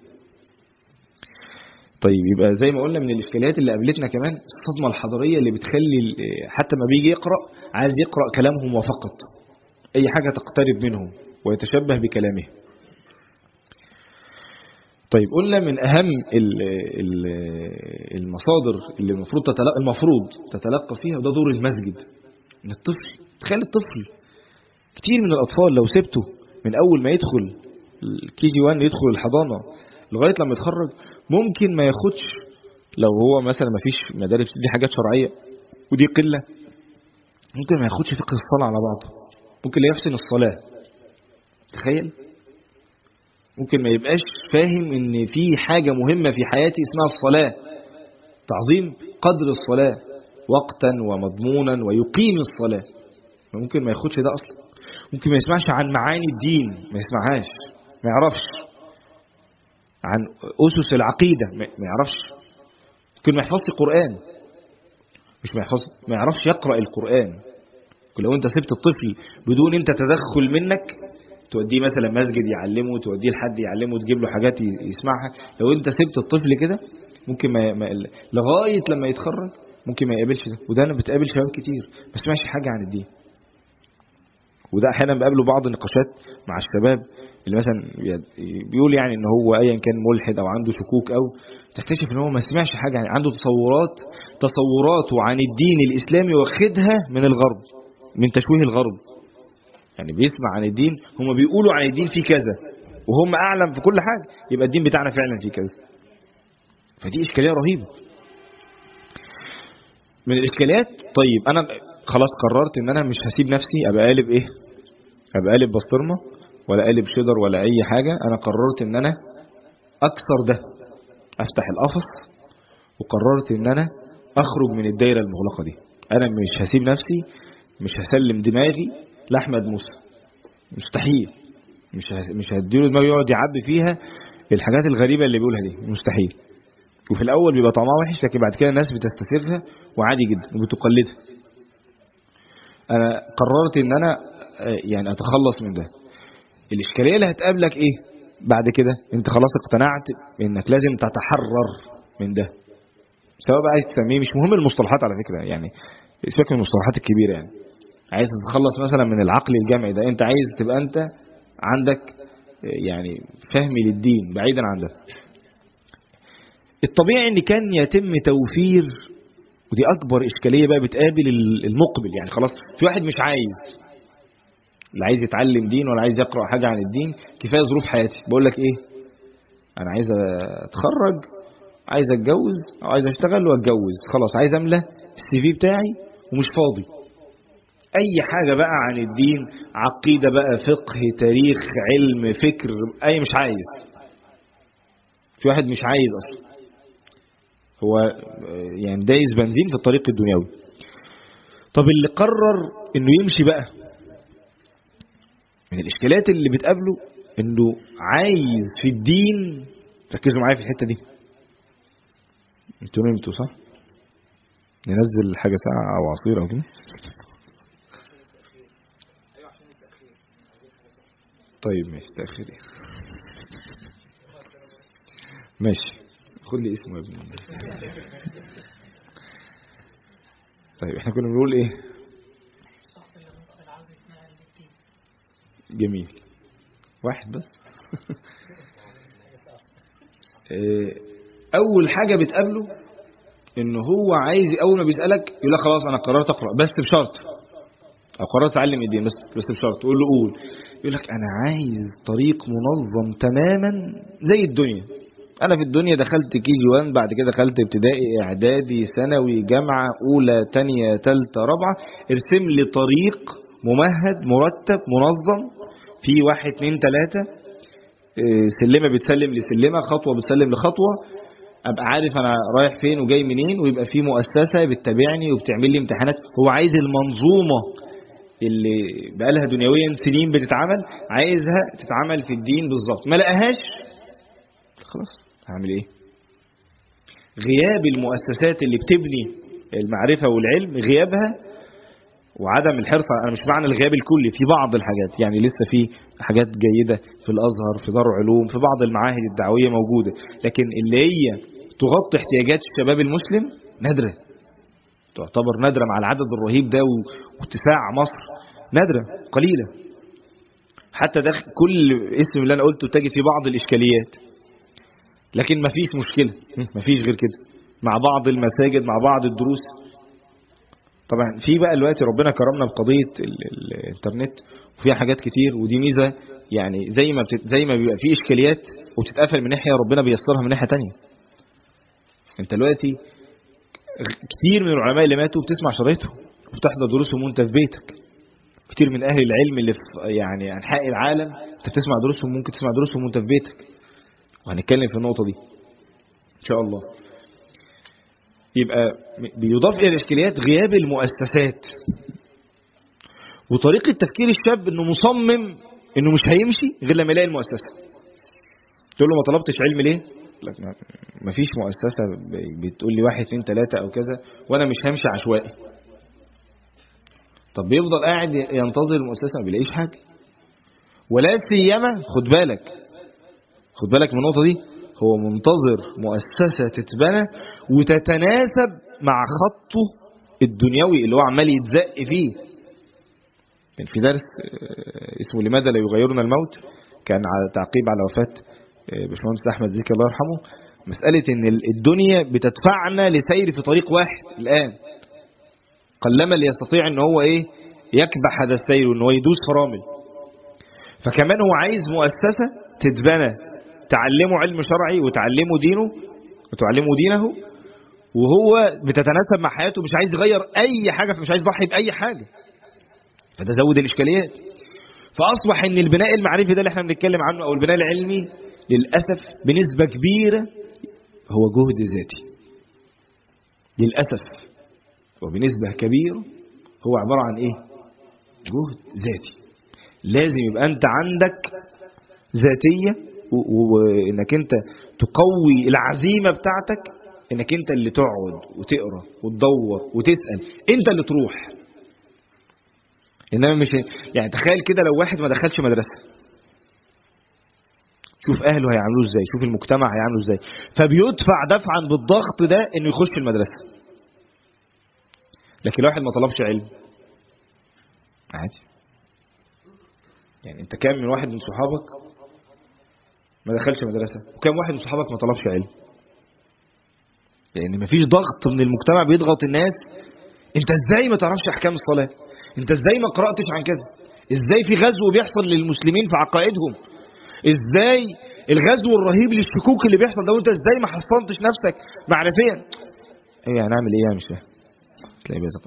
طيب، يبقى زي ما قلنا من الإشكاليات اللي قابلتنا كمان الصدمة الحضارية اللي بتخلي حتى ما بيجي يقرأ عايز يقرأ كلامهم وفقط، أي حاجة تقترب منهم ويتشبه بكلامه. طيب، قلنا من أهم المصادر اللي المفروض تتلقى, المفروض تتلقى فيها، وده دور المسجد. من الطفل، تخيل الطفل، كتير من الأطفال لو سبته من أول ما يدخل الكي جي واحد يدخل الحضانة لغاية لما يتخرج، ممكن ما ياخدش، لو هو مثلا ما فيش مدارس دي حاجات شرعية ودي قلة، ممكن ما ياخدش فقه الصلاة على بعضه، ممكن لا يحسن الصلاة. تخيل، ممكن ما يبقاش فاهم ان في حاجة مهمة في حياتي اسمها الصلاة، تعظيم قدر الصلاة وقتا ومضمونا ويقيم الصلاة. ممكن ما ياخدش ده اصلا، ممكن ما يسمعش عن معاني الدين، ما يسمعهاش، ما يعرفش عن أسس العقيدة، ما يعرفش. ممكن ما يحفظش القرآن، مش ما يحفظ، ما يعرفش يقرأ القرآن. لو انت سبت الطفل بدون انت تدخل منك، توديه مثلا مسجد يعلمه، توديه لحد يعلمه، تجيب له حاجات يسمعها، لو انت سبت الطفل كده ممكن ما, ما لغاية لما يتخرج ممكن ما يقابلش ده. وده انا بتقابل شباب كتير ما سمعش حاجة عن الدين. وده احيانا بقابله بعض النقاشات مع الشباب اللي مثلا بيقول يعني ان هو ايا كان ملحد او عنده شكوك، او تكتشف ان هو ما سمعش حاجة، يعني عنده تصورات تصوراته عن الدين الاسلامي واخدها من الغرب، من تشويه الغرب. يعني بيسمع عن الدين، هم بيقولوا عن الدين في كذا وهم اعلم في كل حاجة، يبقى الدين بتاعنا فعلا في كذا. فدي اشكالية رهيبة من الاشكاليات. طيب، انا خلاص قررت ان انا مش هسيب نفسي ابقى قالب ايه، ابقى قالب بسطرمة ولا قالب شيدر ولا اي حاجة. انا قررت ان انا اكسر ده، افتح القفص، وقررت ان انا اخرج من الدايرة المغلقة دي. انا مش هسيب نفسي، مش هسلم دماغي لاحمد موسى، مستحيل. مش مش هديله دماغي يقعد يعبي فيها الحاجات الغريبة اللي بيقولها دي، مستحيل. وفي الاول بيبقى طعمها وحش، لكن بعد كده الناس بتستثيرها وعادي جدا وبتقلدها. انا قررت ان انا يعني اتخلص من ده. الاشكاليه اللي هتقابلك ايه بعد كده؟ انت خلاص اقتنعت انك لازم تتحرر من ده، سواء بقى عايز تسميه، مش مهم المصطلحات على فكره، يعني سيبك من المصطلحات الكبيره. يعني عايز تتخلص مثلا من العقل الجمعي ده، انت عايز تبقى انت عندك يعني فهم للدين بعيدا عن ده. الطبيعي ان كان يتم توفير، ودي اكبر اشكاليه بقى بتقابل المقبل. يعني خلاص في واحد مش عايز، لا عايز يتعلم دين ولا عايز يقرأ حاجة عن الدين، كفاية ظروف حياتي. بقول لك ايه، انا عايز اتخرج، عايز اتجوز او عايز اشتغل واتجوز، خلاص عايز املى السي في بتاعي ومش فاضي اي حاجة بقى عن الدين، عقيدة بقى، فقه، تاريخ، علم، فكر، اي مش عايز. في واحد مش عايز اصلا، هو يعني دايس بنزين في الطريق الدنيوي. طب اللي قرر انه يمشي بقى، من الاشكالات اللي بتقابله انه عايز في الدين، ركزوا معايا في الحته دي، انتوا نمتوا صح؟ ننزل حاجه ساعه او عصير او كده. طيب ماشي، تاخير ايه؟ ماشي، خد لي اسمه يا ابني. طيب احنا كنا بنقول ايه؟ جميل، واحد بس. اول حاجه بتقابله انه هو عايز، اول ما بيسالك يقول لك خلاص انا قررت اقرا بس بشرط، او قررت اتعلم الدين بس بس بشرط. تقول له قول، يقول لك انا عايز طريق منظم تماما زي الدنيا. انا في الدنيا دخلت كي جي واحد، بعد كده دخلت ابتدائي اعدادي ثانوي جامعه اولى ثانيه ثالثه رابعه، ارسم لي طريق ممهد مرتب منظم في واحد اتنين تلاته، سلمه بتسلم لسلمه، خطوه بتسلم لخطوه، ابقى عارف انا رايح فين وجاي منين، ويبقى في مؤسسه بتتابعني وبتعمل لي امتحانات. هو عايز المنظومه اللي بقالها دنيويا سنين بتتعمل، عايزها تتعمل في الدين بالظبط. ما لقاهاش خلاص هعمل ايه؟ غياب المؤسسات اللي بتبني المعرفه والعلم، غيابها وعدم الحرص، انا مش معنى الغياب الكلي، في بعض الحاجات يعني لسه في حاجات جيده في الازهر، في دار علوم، في بعض المعاهد الدعويه موجوده، لكن اللي هي تغطي احتياجات الشباب المسلم نادره، تعتبر نادره مع العدد الرهيب ده واتساع مصر، نادره قليله. حتى ده كل اسم اللي انا قلته تجد في بعض الاشكاليات، لكن ما فيش مشكله، ما فيش غير كده، مع بعض المساجد مع بعض الدروس. طبعا في بقى دلوقتي ربنا كرمنا بقضيه الانترنت وفيها حاجات كتير، ودي ميزه يعني، زي ما بتت... زي ما بيبقى في اشكاليات وبتتقفل من ناحيه، ربنا بيسرها من ناحيه تانية. انت دلوقتي كتير من العلماء اللي ماتوا بتسمع شرايطهم وبتحضر دروسهم وانت في بيتك. كتير من اهل العلم اللي في يعني انحاء العالم انت بتسمع دروسهم، ممكن تسمع دروسهم وانت في بيتك، وهنتكلم في النقطه دي ان شاء الله. يبقى بيضاف الى الاشكاليات غياب المؤسسات، وطريقه تفكير الشاب انه مصمم انه مش هيمشي غير لما يلاقي المؤسسه. تقول له ما طلبتش علم ليه؟ لك ما فيش مؤسسه بتقول لي واحد اتنين تلاته او كذا، وانا مش همشي عشوائي. طب بيفضل قاعد ينتظر المؤسسه ما بيلاقيش حاجه، ولا سيما خد بالك خد بالك من النقطه دي، هو منتظر مؤسسه تتبنى وتتناسب مع خطه الدنيوي اللي هو عمال يتزق فيه. كان في درس اسمه لماذا لا يغيرنا الموت، كان على تعقيب على وفاه باشمهندس احمد زكي الله يرحمه، مساله ان الدنيا بتدفعنا لسير في طريق واحد الان، قلما اللي يستطيع ان هو ايه يكبح هذا السير وان هو يدوس فرامل. فكمان هو عايز مؤسسه تتبنى تعلمه علم شرعي وتعلمه دينه وتعلمه دينه، وهو بتتناسب مع حياته، مش عايز يغير اي حاجه، مش عايز يضحي باي حاجه. فده زود الاشكاليات. فاصبح ان البناء المعرفي ده اللي احنا بنتكلم عنه او البناء العلمي للاسف بنسبه كبيره هو جهد ذاتي، للاسف وبنسبه كبيره هو عباره عن ايه؟ جهد ذاتي. لازم يبقى انت عندك ذاتيه، وانك انت تقوي العزيمه بتاعتك، انك انت اللي تقعد وتقرا وتدور وتسال، انت اللي تروح. انما مش يعني، تخيل كده لو واحد ما دخلش مدرسه، شوف اهله هيعملوه ازاي، شوف المجتمع هيعمله ازاي. فبيدفع دفعا بالضغط ده انه يخش المدرسه. لكن لو واحد ما طلبش علم عادي، يعني انت كام من واحد من صحابك ما دخلش مدرسه، وكام واحد من صحابك ما طلبش علم؟ لان يعني مفيش ضغط من المجتمع بيضغط الناس. انت ازاي ما تعرفش احكام الصلاه؟ انت ازاي ما قراتش عن كذا؟ ازاي في غزو بيحصل للمسلمين في عقائدهم؟ ازاي الغزو الرهيب للشكوك اللي بيحصل ده وانت ازاي ما حصنتش نفسك معرفيا؟ ايه هنعمل ايه يعني؟ مش فاهم. تلاقي بيتقى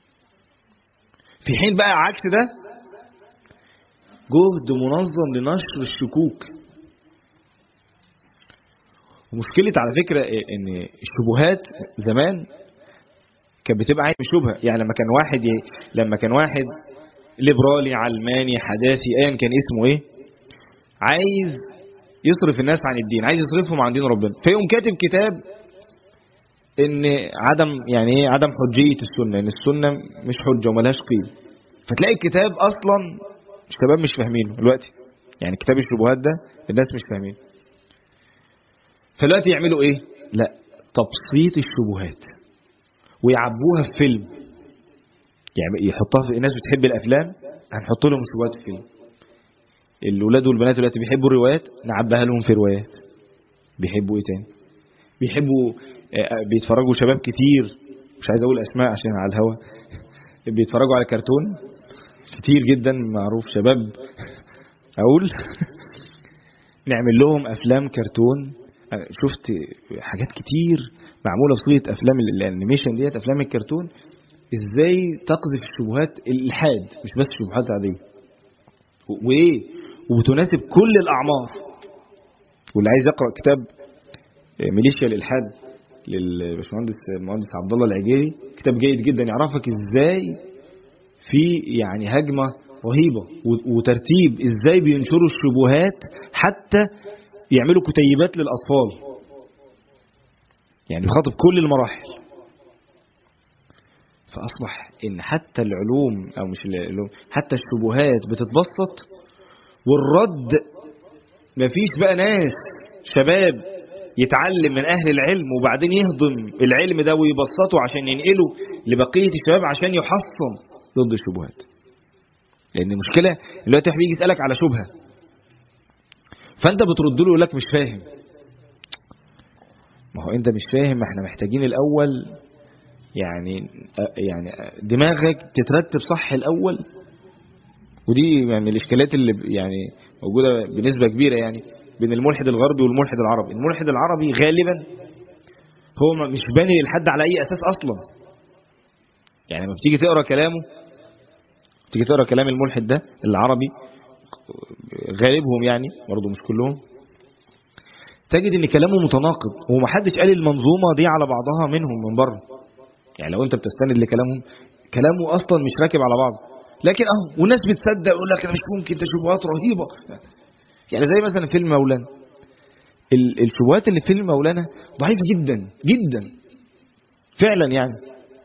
في حين بقى عكس ده جهد منظم لنشر الشكوك. ومشكلة على فكرة ان الشبهات زمان كانت بتبقى عايز شبهه. يعني لما كان واحد ي... لما كان واحد ليبرالي علماني حداثي ايا كان اسمه ايه، عايز يصرف الناس عن الدين، عايز يصرفهم عن دين ربنا، فيقوم كاتب كتاب ان عدم يعني ايه عدم حجيه السنه، ان السنه مش حجه وملهاش قيمه. فتلاقي الكتاب اصلا الشباب مش فاهمينه دلوقتي، يعني كتاب الشبهات ده الناس مش فاهمينه. فدلوقتي يعملوا ايه؟ لا، تبسيط الشبهات ويعبوها في فيلم، يعني يحطها في الناس بتحب الافلام، هنحط لهم شبهات في فيلم. الولاد والبنات دلوقتي بيحبوا الروايات، نعبها لهم في روايات. بيحبوا ايه تاني؟ بيحبوا بيتفرجوا شباب كتير، مش عايز اقول اسماء عشان على الهوا، بيتفرجوا على كرتون كتير جدا معروف شباب اقول نعمل لهم افلام كرتون. شفت حاجات كتير معموله بصيغه افلام الانيميشن ديت، افلام الكرتون ازاي تقذف الشبهات الالحاد، مش بس شبهات عاديه، وايه وبتناسب كل الاعمار. واللي عايز يقرا كتاب ميليشيا الالحاد للباشمهندس المهندس عبد الله العجيري، كتاب جيد جدا يعرفك ازاي في يعني هجمه رهيبه وترتيب ازاي بينشروا الشبهات، حتى يعملوا كتيبات للاطفال، يعني بيخاطب كل المراحل. فاصبح ان حتى العلوم او مش العلوم، حتى الشبهات بتتبسط، والرد مفيش بقى ناس شباب يتعلم من اهل العلم وبعدين يهضم العلم ده ويبسطه عشان ينقله لبقيه الشباب عشان يحصن ضد الشبهات. لان المشكله دلوقتي واحد بيجي يسالك على شبهه، فانت بترد له يقول لك مش فاهم. ما هو انت مش فاهم، احنا محتاجين الاول يعني يعني دماغك تترتب صح الاول. ودي يعني الاشكالات اللي يعني موجوده بنسبه كبيره يعني بين الملحد الغربي والملحد العربي. الملحد العربي غالبا هو مش باني الحد على اي اساس اصلا. يعني لما بتيجي تقرا كلامه، تيجي تقرا كلام الملحد ده العربي غالبهم يعني برضه مش كلهم، تجد ان كلامه متناقض ومحدش قال المنظومه دي على بعضها منهم من بره. يعني لو انت بتستند لكلامهم، كلامه اصلا مش راكب على بعض، لكن اهو والناس بتصدق يقول لك انا مش ممكن، ده شبهات رهيبه. يعني زي مثلا فيلم مولانا، الشبهات اللي في فيلم مولانا ضعيفه جدا جدا فعلا يعني،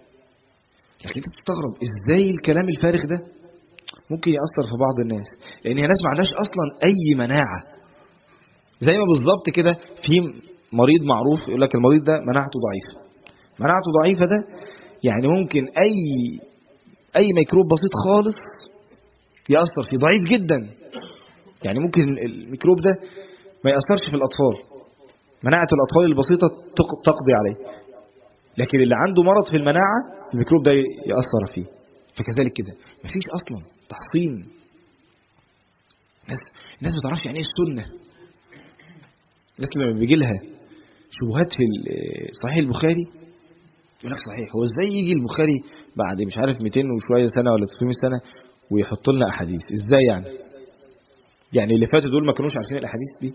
لكن انت بتستغرب ازاي الكلام الفارغ ده ممكن ياثر في بعض الناس، لان هي ناس ما عندهاش اصلا اي مناعه. زي ما بالظبط كده في مريض معروف يقول لك المريض ده مناعته ضعيفه. مناعته ضعيفه ده يعني ممكن اي اي ميكروب بسيط خالص ياثر فيه، ضعيف جدا. يعني ممكن الميكروب ده ما ياثرش في الاطفال، مناعه الاطفال البسيطه تقضي عليه، لكن اللي عنده مرض في المناعه الميكروب ده ياثر فيه. فكذلك كده مفيش اصلا تحصين. الناس الناس ما تعرفش يعني ايه السنه. الناس لما بيجي لها شبهات في صحيح البخاري يقول لك صحيح، هو ازاي يجي البخاري بعد مش عارف مئتين وشويه سنه ولا ثلاثمئة سنه ويحط لنا احاديث؟ ازاي يعني؟ يعني اللي فاتوا دول ما كانوش عارفين الاحاديث دي؟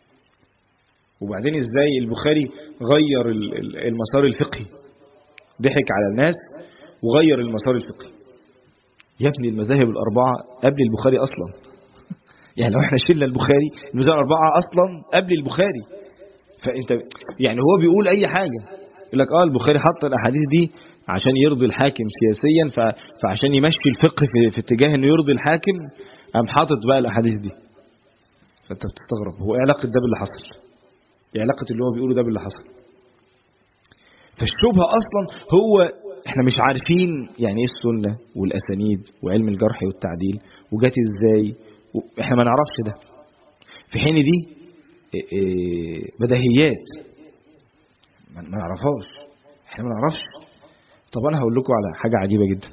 وبعدين ازاي البخاري غير المسار الفقهي، ضحك على الناس وغير المسار الفقهي؟ يا ابني المذاهب الاربعه قبل البخاري اصلا. يعني لو احنا شلنا البخاري، المذاهب الاربعه اصلا قبل البخاري. فانت يعني هو بيقول اي حاجه يقول لك اه البخاري حط الاحاديث دي عشان يرضي الحاكم سياسيا، فعشان يمشي الفقه في, في اتجاه انه يرضي الحاكم قام حاطط بقى الاحاديث دي. فانت بتستغرب هو ايه علاقه ده باللي حصل؟ ايه علاقه اللي هو بيقوله ده باللي حصل؟ فالشبهه اصلا هو احنا مش عارفين يعني ايه السنه والاسانيد وعلم الجرح والتعديل وجات ازاي، احنا ما نعرفش ده، في حين دي بديهيات ما نعرفهاش، احنا ما نعرفش. طب انا هقول لكم على حاجه عجيبه جدا.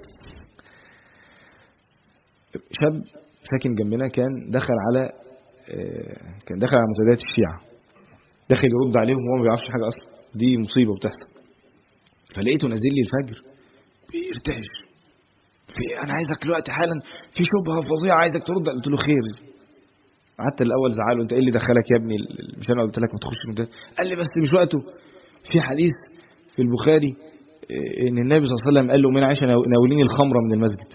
شاب ساكن جنبنا كان دخل على كان دخل على منتديات الشيعة، داخل يرد عليهم وهو ما بيعرفش حاجه اصلا، دي مصيبه بتحصل. فلقيته نازل لي الفجر بيرتعش، في انا عايزك دلوقتي حالا في شبهه فظيعه عايزك ترد. قلت له خير. قعدت الاول زعله، انت ايه اللي دخلك يا ابني؟ مش انا قلت لك ما تخش من ده؟ قال لي بس مش وقته، في حديث في البخاري ان النبي صلى الله عليه وسلم قال له من عائشه ناوليني الخمره من المسجد.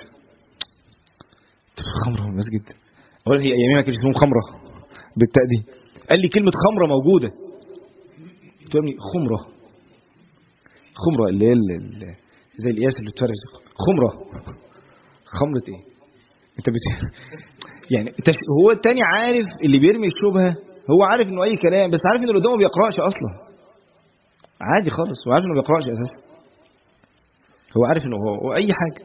الخمره من المسجد؟ اولا هي ايامها ما كانش اسمهم خمره بالتاء دي. قال لي كلمه خمره موجوده. قلت له خمره خمره اللي هي زي القياس اللي بتفرج خمره خمره ايه انت بت... يعني هو التاني عارف اللي بيرمي الشبهه، هو عارف انه اي كلام، بس عارف انه اللي قدامه ما بيقراش اصلا عادي خالص، هو عارف انه ما بيقراش اساسا، هو عارف انه هو اي حاجه.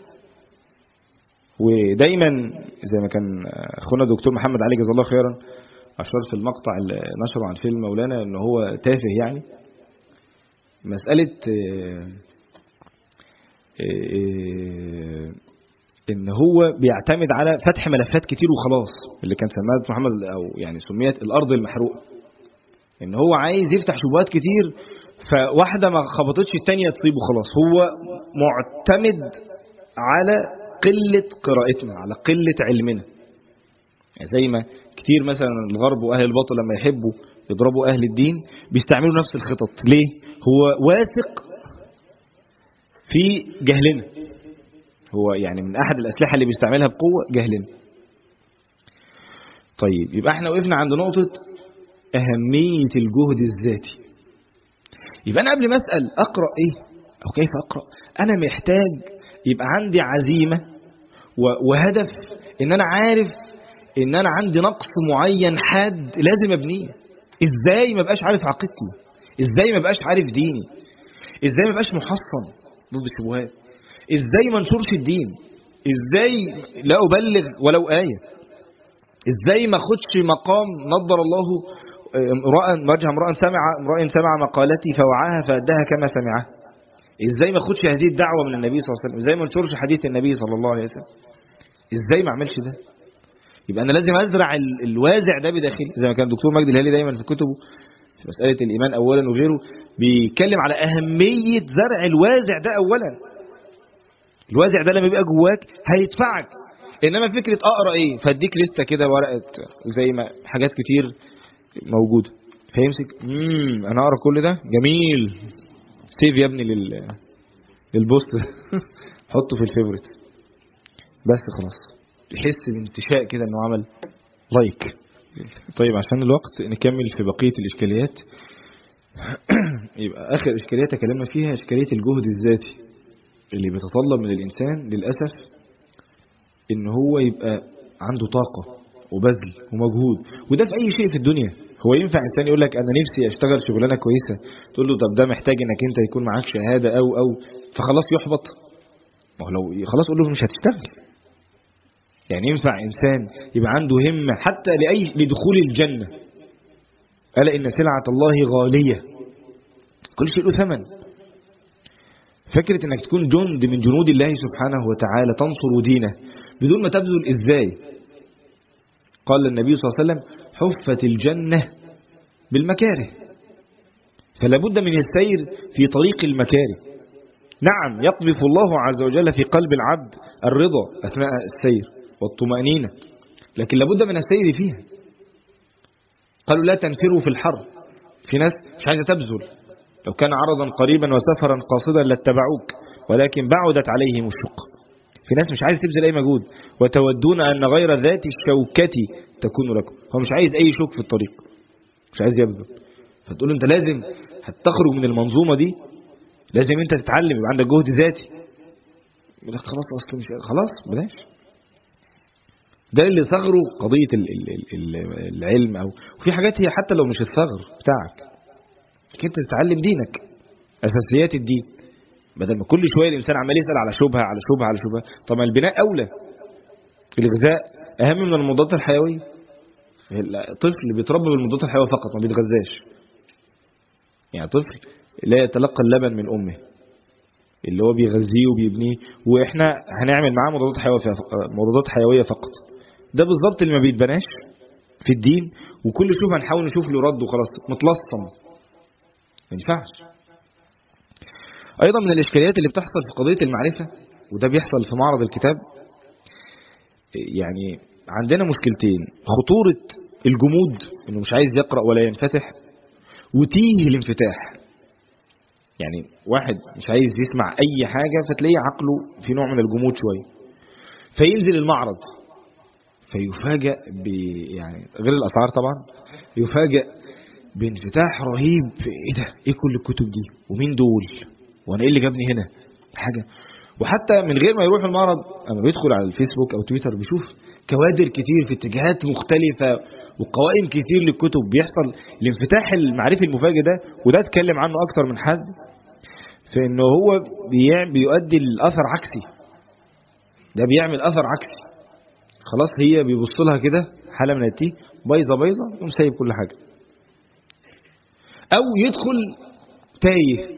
ودايما زي ما كان اخونا الدكتور محمد علي جزاه الله خيرا اشار في المقطع اللي نشره عن فيلم مولانا ان هو تافه، يعني مساله ان هو بيعتمد على فتح ملفات كتير وخلاص، اللي كان سماه محمد او يعني سميت الارض المحروقه، ان هو عايز يفتح شبهات كتير فواحده ما خبطتش الثانيه تصيبه خلاص. هو معتمد على قله قراءتنا، على قله علمنا. يعني زي ما كتير مثلا الغرب واهل الباطل لما يحبوا يضربوا اهل الدين بيستعملوا نفس الخطط. ليه؟ هو واثق في جهلنا، هو يعني من احد الاسلحه اللي بيستعملها بقوه جهلنا. طيب يبقى احنا وقفنا عند نقطه اهميه الجهد الذاتي. يبقى انا قبل ما اسال اقرا ايه او كيف اقرا، انا محتاج يبقى عندي عزيمه وهدف، ان انا عارف ان انا عندي نقص معين حاد لازم ابنيه. ازاي ما بقاش عارف عقيدتي؟ ازاي ما بقاش عارف ديني؟ ازاي ما بقاش محصن ضد الشبهات؟ ازاي ما انشرش الدين؟ ازاي لا ابلغ ولو ايه؟ ازاي ما اخدش مقام نضر الله امرأ وجه امرأ سمع امرأ سمع مقالتي فوعاها فأداها كما سمعها؟ ازاي ما اخدش هذه الدعوه من النبي صلى الله عليه وسلم؟ ازاي ما انشرش حديث النبي صلى الله عليه وسلم؟ ازاي ما اعملش ده؟ يبقى انا لازم ازرع الوازع ده بداخلي، زي ما كان الدكتور مجدي الهلالي دايما في كتبه في مساله الايمان اولا وغيره بيتكلم على اهميه زرع الوازع ده اولا. الوازع ده لما يبقى جواك هيدفعك. انما فكره اقرا ايه فاديك لسته كده ورقه زي ما حاجات كتير موجوده فيمسك امم انا اقرا كل ده جميل، سيف يا ابني لل للبوست حطه في الفيفوريت بس خلاص، يحس بانتشاء كده انه عمل لايك. طيب عشان الوقت نكمل في بقيه الاشكاليات. يبقى اخر اشكاليه تكلمنا فيها اشكاليه الجهد الذاتي اللي بيتطلب من الانسان للاسف ان هو يبقى عنده طاقه وبذل ومجهود، وده في اي شيء في الدنيا. هو ينفع انسان يقول لك انا نفسي اشتغل شغلانه كويسه، تقول له طب ده محتاج انك انت يكون معاك شهاده او او فخلاص يحبط؟ ما هو لو خلاص قول له مش هتشتغل. يعني ينفع انسان يبقى عنده همه حتى لاي لدخول الجنه، الا ان سلعه الله غاليه كل شيء له ثمن. فكره انك تكون جند من جنود الله سبحانه وتعالى تنصر دينه بدون ما تبذل، ازاي؟ قال النبي صلى الله عليه وسلم حفت الجنة بالمكاره، فلا بد من السير في طريق المكاره. نعم يقذف الله عز وجل في قلب العبد الرضا أثناء السير والطمأنينة، لكن لا بد من السير فيها. قالوا لا تنفروا في الحر، في ناس مش عايزة تبذل، لو كان عرضا قريبا وسفرا قاصدا لاتبعوك ولكن بعدت عليهم الشقة. في ناس مش عايز تبذل اي مجهود، وتودون ان غير ذات الشوكة تكون لكم. هو مش عايز اي شوك في الطريق، مش عايز يبذل، فتقول له انت لازم هتخرج من المنظومه دي، لازم انت تتعلم يبقى عندك جهد ذاتي. يقول لك خلاص اصل مش خلاص بلاش. ده اللي ثغره قضيه ال ال ال العلم، او في حاجات هي حتى لو مش الثغر بتاعك انت تتعلم دينك، اساسيات الدين، بدل ما كل شويه الانسان عمال يسال على شبهه على شبهه على شبهه. طب البناء اولى، الغذاء اهم من المضادات الحيويه. الطفل بيتربى بالمضادات الحيويه فقط ما بيتغذاش. يعني طفل لا يتلقى اللبن من امه اللي هو بيغذيه وبيبنيه، واحنا هنعمل معاه مضادات حيويه مضادات حيويه فقط. ده بالظبط اللي ما بيتبناش في الدين، وكل شوف هنحاول نشوف له رد وخلاص متلصم، ما ينفعش. ايضا من الاشكاليات اللي بتحصل في قضيه المعرفه، وده بيحصل في معرض الكتاب، يعني عندنا مشكلتين: خطوره الجمود انه مش عايز يقرا ولا ينفتح، وتيه الانفتاح. يعني واحد مش عايز يسمع أي حاجة فتلاقيه عقله في نوع من الجمود شوية، فينزل المعرض فيفاجأ ب يعني غير الأسعار طبعا، يفاجأ بانفتاح رهيب. ايه ده؟ ايه كل الكتب دي؟ ومين دول؟ وانا ايه اللي جابني هنا؟ حاجة. وحتى من غير ما يروح المعرض، اما بيدخل على الفيسبوك او تويتر بيشوف كوادر كتير في اتجاهات مختلفة وقوائم كتير للكتب. بيحصل الانفتاح المعرفي المفاجئ ده، وده اتكلم عنه اكتر من حد، في انه هو بيؤدي الاثر عكسي. ده بيعمل اثر عكسي، خلاص هي بيبص لها كده حالة من التي بايظة بايظة يقوم سايب كل حاجة، او يدخل تايه.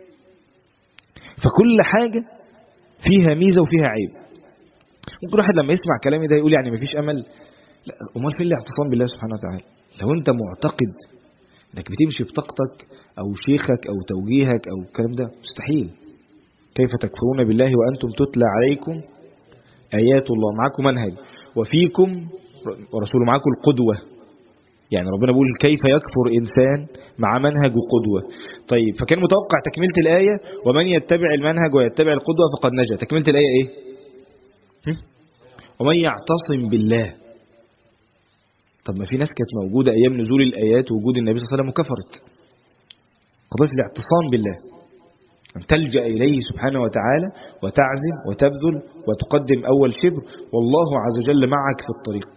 فكل حاجة فيها ميزة وفيها عيب. ممكن واحد لما يسمع كلامي ده يقول يعني مفيش امل. لا، امال فين الاعتصام بالله سبحانه وتعالى؟ لو انت معتقد انك بتمشي بطاقتك او شيخك او توجيهك او الكلام ده، مستحيل. كيف تكفرون بالله وانتم تتلى عليكم ايات الله، معاكم منهج وفيكم ورسوله، معاكم القدوة. يعني ربنا بيقول كيف يكفر انسان مع منهج وقدوة. طيب فكان متوقع تكملة الآية ومن يتبع المنهج ويتبع القدوة فقد نجا. تكملة الآية ايه؟ ومن يعتصم بالله. طب ما في ناس كانت موجودة ايام نزول الآيات ووجود النبي صلى الله عليه وسلم وكفرت. قضية الاعتصام بالله، أن تلجأ إليه سبحانه وتعالى وتعزم وتبذل وتقدم أول شبر، والله عز وجل معك في الطريق.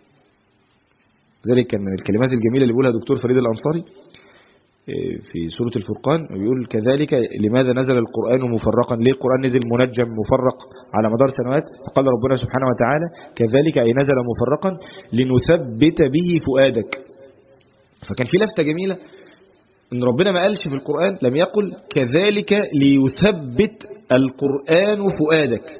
ذلك كان من الكلمات الجميلة اللي بيقولها دكتور فريد الأنصاري في سورة الفرقان، ويقول كذلك لماذا نزل القرآن مفرقا؟ ليه القرآن نزل منجم مفرق على مدار سنوات؟ فقال ربنا سبحانه وتعالى كذلك أي نزل مفرقا لنثبت به فؤادك. فكان في لفتة جميلة ان ربنا ما قالش في القرآن، لم يقل كذلك ليثبت القرآن فؤادك.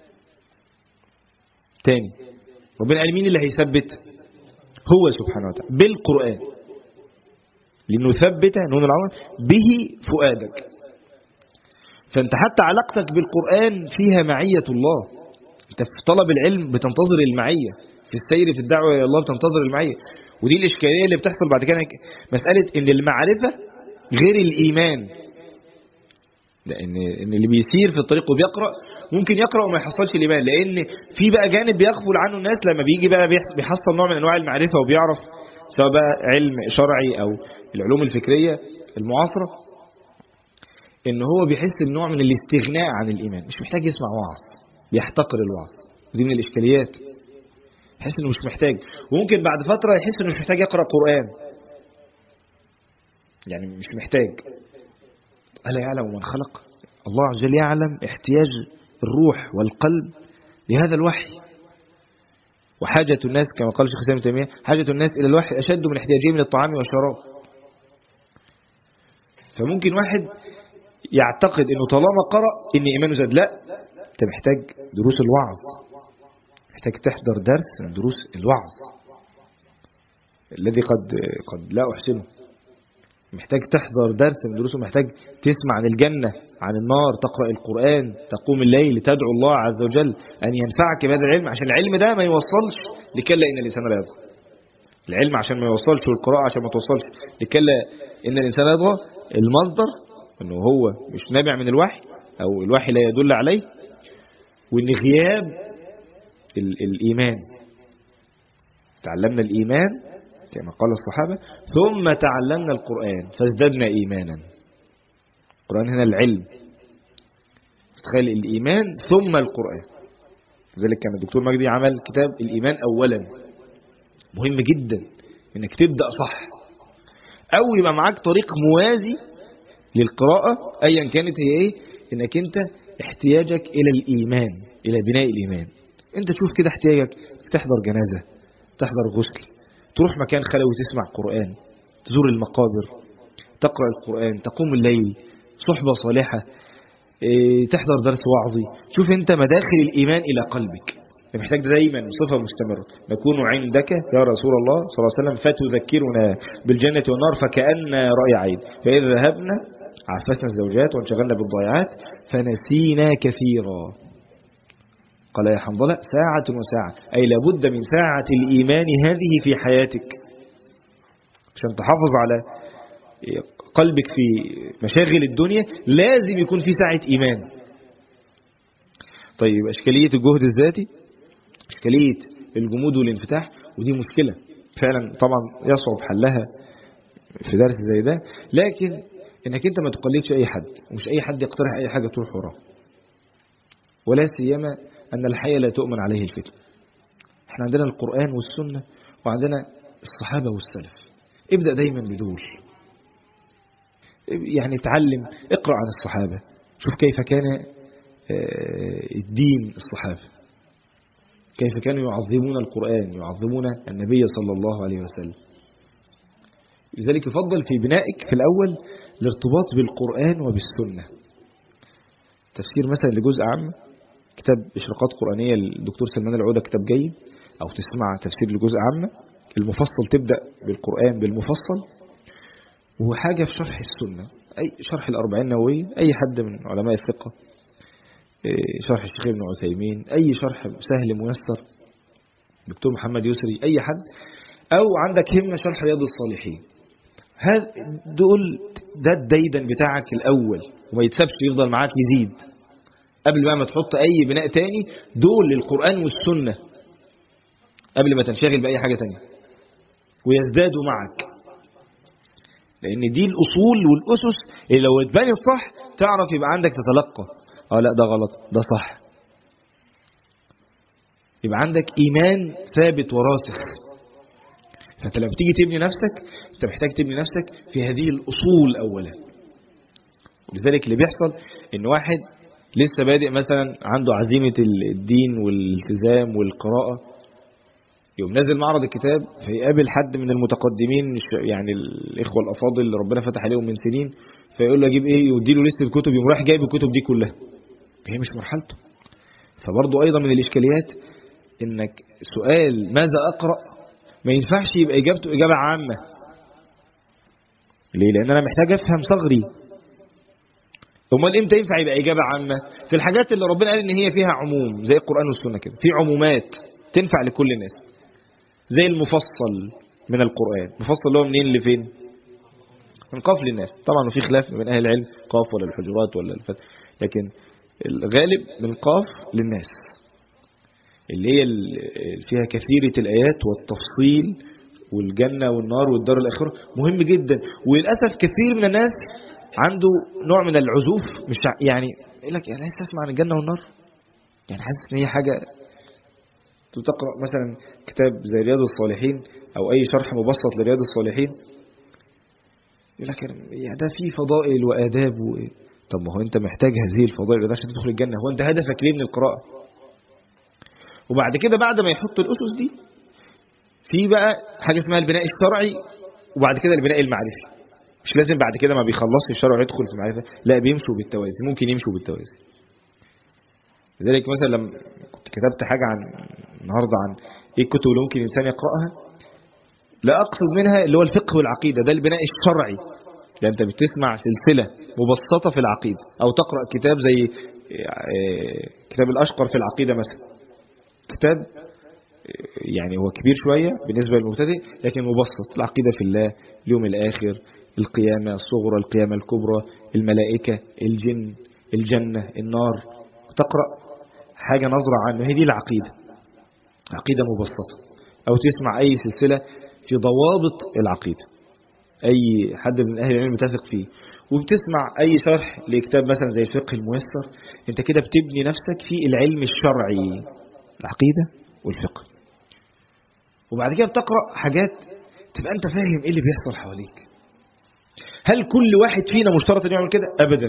تاني ربنا قال مين اللي هيثبت؟ هو سبحانه وتعالى بالقرآن. لنثبت نون العمل به فؤادك. فانت حتى علاقتك بالقرآن فيها معية الله. انت في طلب العلم بتنتظر المعية، في السير في الدعوة الى الله بتنتظر المعية. ودي الإشكالية اللي بتحصل بعد كده، مسألة ان المعرفة غير الإيمان. لأن إن اللي بيسير في الطريق وبيقرأ ممكن يقرأ وما يحصلش الإيمان، لأن في بقى جانب بيغفل عنه الناس لما بيجي بقى بيحصل نوع من أنواع المعرفة وبيعرف، سواء بقى علم شرعي أو العلوم الفكرية المعاصرة، إن هو بيحس بنوع من الاستغناء عن الإيمان، مش محتاج يسمع وعظ، بيحتقر الوعظ. ودي من الإشكاليات، يحس إنه مش محتاج. وممكن بعد فترة يحس إنه مش محتاج يقرأ قرآن، يعني مش محتاج. ألا يعلم من خلق؟ الله عز وجل يعلم احتياج الروح والقلب لهذا الوحي. وحاجة الناس كما قال الشيخ الإسلام ابن تيمية حاجة الناس إلى الوحي أشد من احتياجهم من الطعام والشراب. فممكن واحد يعتقد إنه طالما قرأ إن إيمانه زاد. لا، أنت محتاج دروس الوعظ، محتاج تحضر درس من دروس الوعظ الذي قد قد لا أحسنه. محتاج تحضر درس من دروسه، محتاج تسمع عن الجنة عن النار، تقرأ القرآن، تقوم الليل، تدعو الله عز وجل أن ينفعك بهذا العلم، عشان العلم ده ما يوصلش لكلا إن الإنسان لا يطغى. العلم عشان ما يوصلش، والقراءة عشان ما توصلش لكلا إن الإنسان لا يطغى، المصدر أنه هو مش نابع من الوحي أو الوحي لا يدل عليه، وإن غياب الإيمان. تعلمنا الإيمان كما قال الصحابة ثم تعلمنا القرآن فازددنا إيمانا. القرآن هنا العلم، تخيل الإيمان ثم القرآن. لذلك كان الدكتور مجدي عمل كتاب الإيمان أولا. مهم جدا إنك تبدأ صح، أو يبقى معاك طريق موازي للقراءة أيا كانت هي إيه، إنك أنت احتياجك إلى الإيمان، إلى بناء الإيمان. أنت تشوف كده احتياجك تحضر جنازة، تحضر غسل، تروح مكان خلوي تسمع قرآن، تزور المقابر، تقرأ القرآن، تقوم الليل، صحبة صالحة، تحضر درس وعظي. شوف انت مداخل الإيمان إلى قلبك. محتاج دايما صفة مستمرة. نكون عندك يا رسول الله صلى الله عليه وسلم فتذكرنا بالجنة والنار فكأن رأي عين، فإذا ذهبنا عفسنا الزوجات وانشغلنا بالضيعات فنسينا كثيرا. قال يا حنظلة ساعة وساعة، أي لابد من ساعة الإيمان هذه في حياتك عشان تحافظ على قلبك في مشاغل الدنيا لازم يكون في ساعة إيمان. طيب إشكالية الجهد الذاتي، إشكالية الجمود والانفتاح، ودي مشكلة فعلا طبعا يصعب حلها في درس زي ده، لكن إنك أنت ما تقلدش أي حد، ومش أي حد يقترح أي حاجة تروح وراه، ولا سيما أن الحي لا تؤمن عليه الفتن. احنا عندنا القرآن والسنة، وعندنا الصحابة والسلف. ابدأ دايما بدول، يعني تعلم، اقرأ عن الصحابة، شوف كيف كان الدين الصحابة، كيف كانوا يعظمون القرآن، يعظمون النبي صلى الله عليه وسلم. لذلك يفضل في بنائك في الأول الارتباط بالقرآن وبالسنة. تفسير مثلا لجزء عام، كتاب إشراقات قرآنية للدكتور سلمان العودة، كتاب جيد، أو تسمع تفسير لجزء عام. المفصل تبدأ بالقرآن بالمفصل، وحاجة في شرح السنة، أي شرح الأربعين نووية، أي حد من علماء الثقة، شرح الشيخ ابن عثيمين، أي شرح سهل ميسر، دكتور محمد يسري، أي حد، أو عندك همة شرح رياض الصالحين. هذا دول ده الديدن بتاعك الأول، وما يتسابش يفضل معاك يزيد قبل ما ما تحط أي بناء تاني. دول القرآن والسنة قبل ما تنشغل بأي حاجة تانية، ويزدادوا معك، لأن دي الأصول والأسس اللي لو اتبنت صح تعرف يبقى عندك تتلقى، اه لا ده غلط ده صح، يبقى عندك إيمان ثابت وراسخ. فأنت لما بتيجي تبني نفسك أنت محتاج تبني نفسك في هذه الأصول أولا. لذلك اللي بيحصل إن واحد لسه بادئ مثلا عنده عزيمة الدين والالتزام والقراءة، يوم نازل معرض الكتاب فيقابل حد من المتقدمين، يعني الإخوة الأفاضل اللي ربنا فتح عليهم من سنين، فيقول له أجيب إيه، يودي له لستة كتب، يوم رايح جايب الكتب دي كلها، هي مش مرحلته. فبرضه أيضا من الإشكاليات إنك سؤال ماذا أقرأ ما ينفعش يبقى إجابته إجابة عامة. ليه؟ لأن أنا محتاج أفهم صغري. امال امتى ينفع يبقى إجابة عامة؟ في الحاجات اللي ربنا قال إن هي فيها عموم، زي القرآن والسنة كده، في عمومات تنفع لكل الناس، زي المفصل من القرآن. المفصل اللي هو منين لفين؟ من قاف للناس. طبعا وفي خلاف بين أهل العلم، قاف ولا الحجرات ولا الفتح، لكن الغالب من قاف للناس، اللي هي فيها كثيرة الآيات والتفصيل والجنة والنار والدار الآخرة، مهم جدا. وللأسف كثير من الناس عنده نوع من العزوف، مش يعني يقول لك يعني عايز تسمع عن الجنة والنار، يعني حاسس ان هي حاجة. تقرأ مثلا كتاب زي رياض الصالحين أو أي شرح مبسط لرياض الصالحين، يقول لك يعني ده فيه فضائل وآداب و... طب ما هو أنت محتاج هذه الفضائل عشان تدخل الجنة. هو أنت هدفك ليه من القراءة؟ وبعد كده بعد ما يحط الأسس دي، في بقى حاجة اسمها البناء الشرعي، وبعد كده البناء المعرفي. مش لازم بعد كده ما بيخلصش الشرع يدخل في المعرفة، لا بيمشوا بالتوازي، ممكن يمشوا بالتوازي. لذلك مثلا لما كنت كتبت حاجة عن النهاردة عن ايه الكتب اللي ممكن الإنسان يقرأها، لا أقصد منها اللي هو الفقه والعقيدة، ده البناء الشرعي. يعني أنت بتسمع سلسلة مبسطة في العقيدة، أو تقرأ كتاب زي كتاب الأشقر في العقيدة مثلا، كتاب يعني هو كبير شوية بالنسبة للمبتدئ لكن مبسط. العقيدة في الله، اليوم الآخر، القيامة الصغرى، القيامة الكبرى، الملائكة، الجن، الجنة، النار، تقرأ حاجة نظرة عنه، هي دي العقيدة، عقيدة مبسطة. أو تسمع أي سلسلة في ضوابط العقيدة، أي حد من أهل العلم بتثق فيه، وبتسمع أي شرح لكتاب مثلا زي الفقه الميسر. أنت كده بتبني نفسك في العلم الشرعي، العقيدة والفقه. وبعد كده بتقرأ حاجات تبقى أنت فاهم إيه اللي بيحصل حواليك. هل كل واحد فينا مشترط أن يعمل كده؟ أبدا.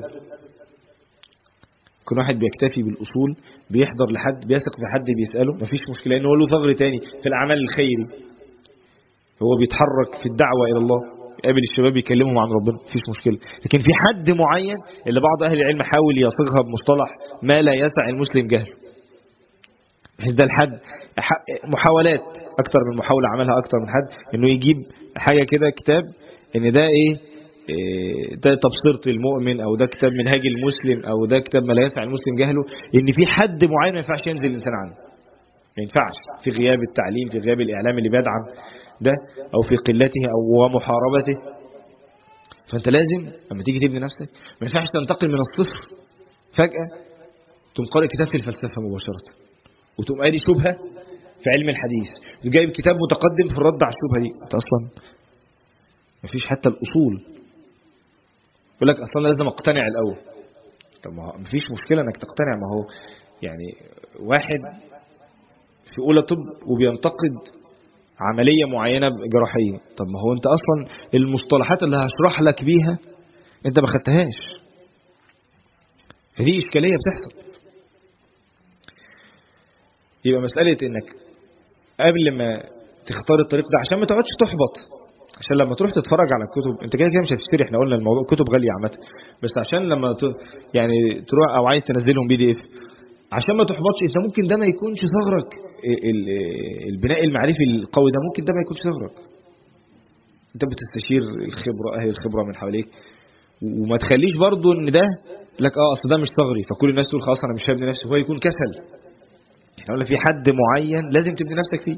كل واحد بيكتفي بالأصول، بيحضر لحد، بيثق في حد بيسأله، مفيش مشكلة، لأنه له ثغر تاني في العمل الخيري، هو بيتحرك في الدعوة إلى الله، يقابل الشباب يكلمهم عن ربنا، مفيش مشكلة. لكن في حد معين اللي بعض أهل العلم حاول يصيغها بمصطلح ما لا يسع المسلم جهله، بحيث ده الحد محاولات أكتر من محاولة عملها أكتر من حد، إنه يجيب حاجة كده كتاب إن ده إيه، ده تبصرة المؤمن، أو ده كتاب منهاج المسلم، أو ده كتاب ما لا يسع المسلم جهله، إن في حد معين ما ينفعش ينزل الإنسان عنه، ما ينفعش في غياب التعليم، في غياب الإعلام اللي بيدعم ده، أو في قلته أو محاربته. فانت لازم لما تيجي تبني نفسك ما ينفعش تنتقل من الصفر فجأة تقوم قارئ كتاب في الفلسفة مباشرة وتقوم قاري شبهة في علم الحديث وجايب كتاب متقدم في الرد على الشبهة دي. انت اصلا مفيش حتى الاصول. يقول لك اصلا لازم اقتنع الاول. طب ما مفيش مشكلة انك تقتنع. ما هو يعني واحد في اولى طب وبينتقد عملية معينة جراحية، طب ما هو انت اصلا المصطلحات اللي هشرح لك بيها انت ما خدتهاش، فدي اشكالية بتحصل. يبقى مسألة انك قبل ما تختار الطريق ده عشان ما تقعدش تحبط، عشان لما تروح تتفرج على الكتب انت كده كده مش هتشتري، احنا قلنا الموضوع كتب غالية عامة، بس عشان لما ت... يعني تروح او عايز تنزلهم بي دي اف عشان ما تحبطش، انت ممكن ده ما يكونش ثغرك، البناء المعرفي القوي ده ممكن ده ما يكونش ثغرك. انت بتستشير الخبرة اهل الخبرة من حواليك، وما تخليش برضو ان ده لك اه اصل ده مش ثغري فكل الناس تقول خلاص انا مش هبني نفسي، هو يكون كسل. احنا قلنا في حد معين لازم تبني نفسك فيه.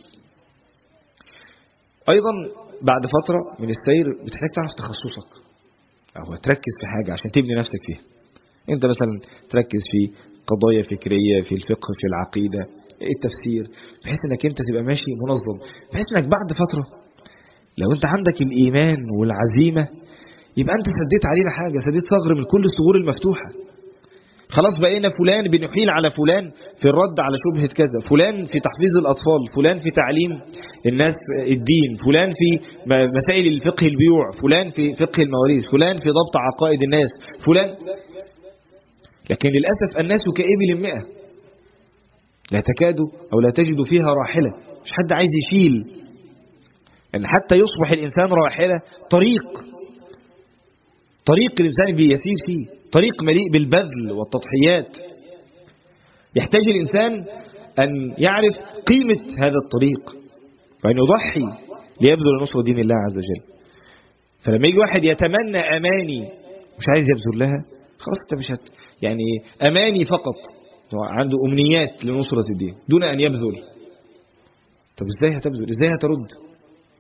ايضا بعد فترة من السير بتحتاج تعرف تخصصك او تركز في حاجة عشان تبني نفسك فيها. انت مثلا تركز في قضايا فكرية في الفقه في العقيدة التفسير، بحيث انك انت تبقى ماشي منظم، بحيث انك بعد فترة لو انت عندك الايمان والعزيمة يبقى انت سديت علينا حاجة، سديت ثغر من كل الثغور المفتوحة. خلاص بقينا فلان بنحيل على فلان في الرد على شبهة كذا، فلان في تحفيظ الأطفال، فلان في تعليم الناس الدين، فلان في مسائل الفقه البيوع، فلان في فقه المواريث، فلان في ضبط عقائد الناس، فلان. لكن للأسف الناس كإبل مئة لا تكاد أو لا تجد فيها راحلة، مش حد عايز يشيل. أن حتى يصبح الإنسان راحلة طريق طريق الإنسان بيسير فيه، طريق مليء بالبذل والتضحيات. يحتاج الإنسان أن يعرف قيمة هذا الطريق وأن يضحي ليبذل نصر دين الله عز وجل. فلما يجي واحد يتمنى أماني مش عايز يبذل لها، خلاص انت مش هت يعني أماني فقط، عنده أمنيات لنصرة الدين دون أن يبذل. طب ازاي هتبذل؟ ازاي هترد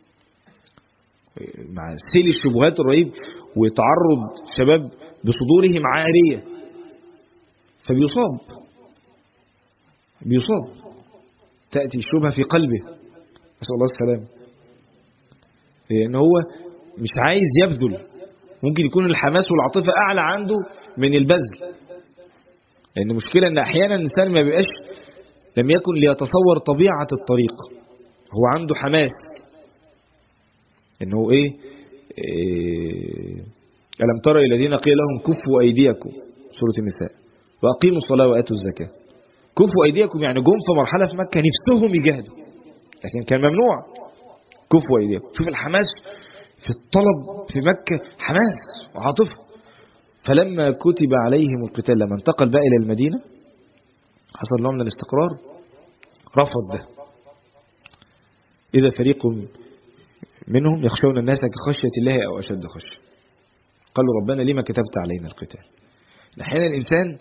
مع سيل الشبهات الرهيب وتعرض شباب بصدورهم عارية فبيصاب بيصاب تأتي الشبهة في قلبه نسأل الله السلام، لأن هو مش عايز يبذل. ممكن يكون الحماس والعاطفة أعلى عنده من البذل، لأن المشكلة أن أحيانا الإنسان ما بيبقاش لم يكن ليتصور طبيعة الطريق، هو عنده حماس إنه إيه, إيه ألم ترى الذين قيل لهم كفوا أيديكم سورة النساء وأقيموا الصلاة وآتوا الزكاة. كفوا أيديكم يعني جم في مرحلة في مكة نفسهم يجاهدوا لكن كان ممنوع. كفوا أيديكم، شوف الحماس في الطلب في مكة، حماس وعاطفة. فلما كتب عليهم القتال لما انتقل بقى إلى المدينة حصل نوع من الاستقرار، رفض ده. إذا فريق منهم يخشون الناس كخشية الله أو أشد خشية قالوا ربنا لما كتبت علينا القتال. أحيانا الإنسان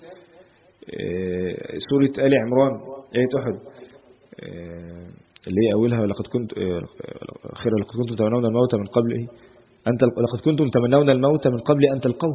سورة آل عمران آية أحد اللي هي أولها ولقد كنت خير لقد كنتم تمنون الموت من قبل إيه أنت لقد كنتم تمنون الموت من قبل أن تلقوه.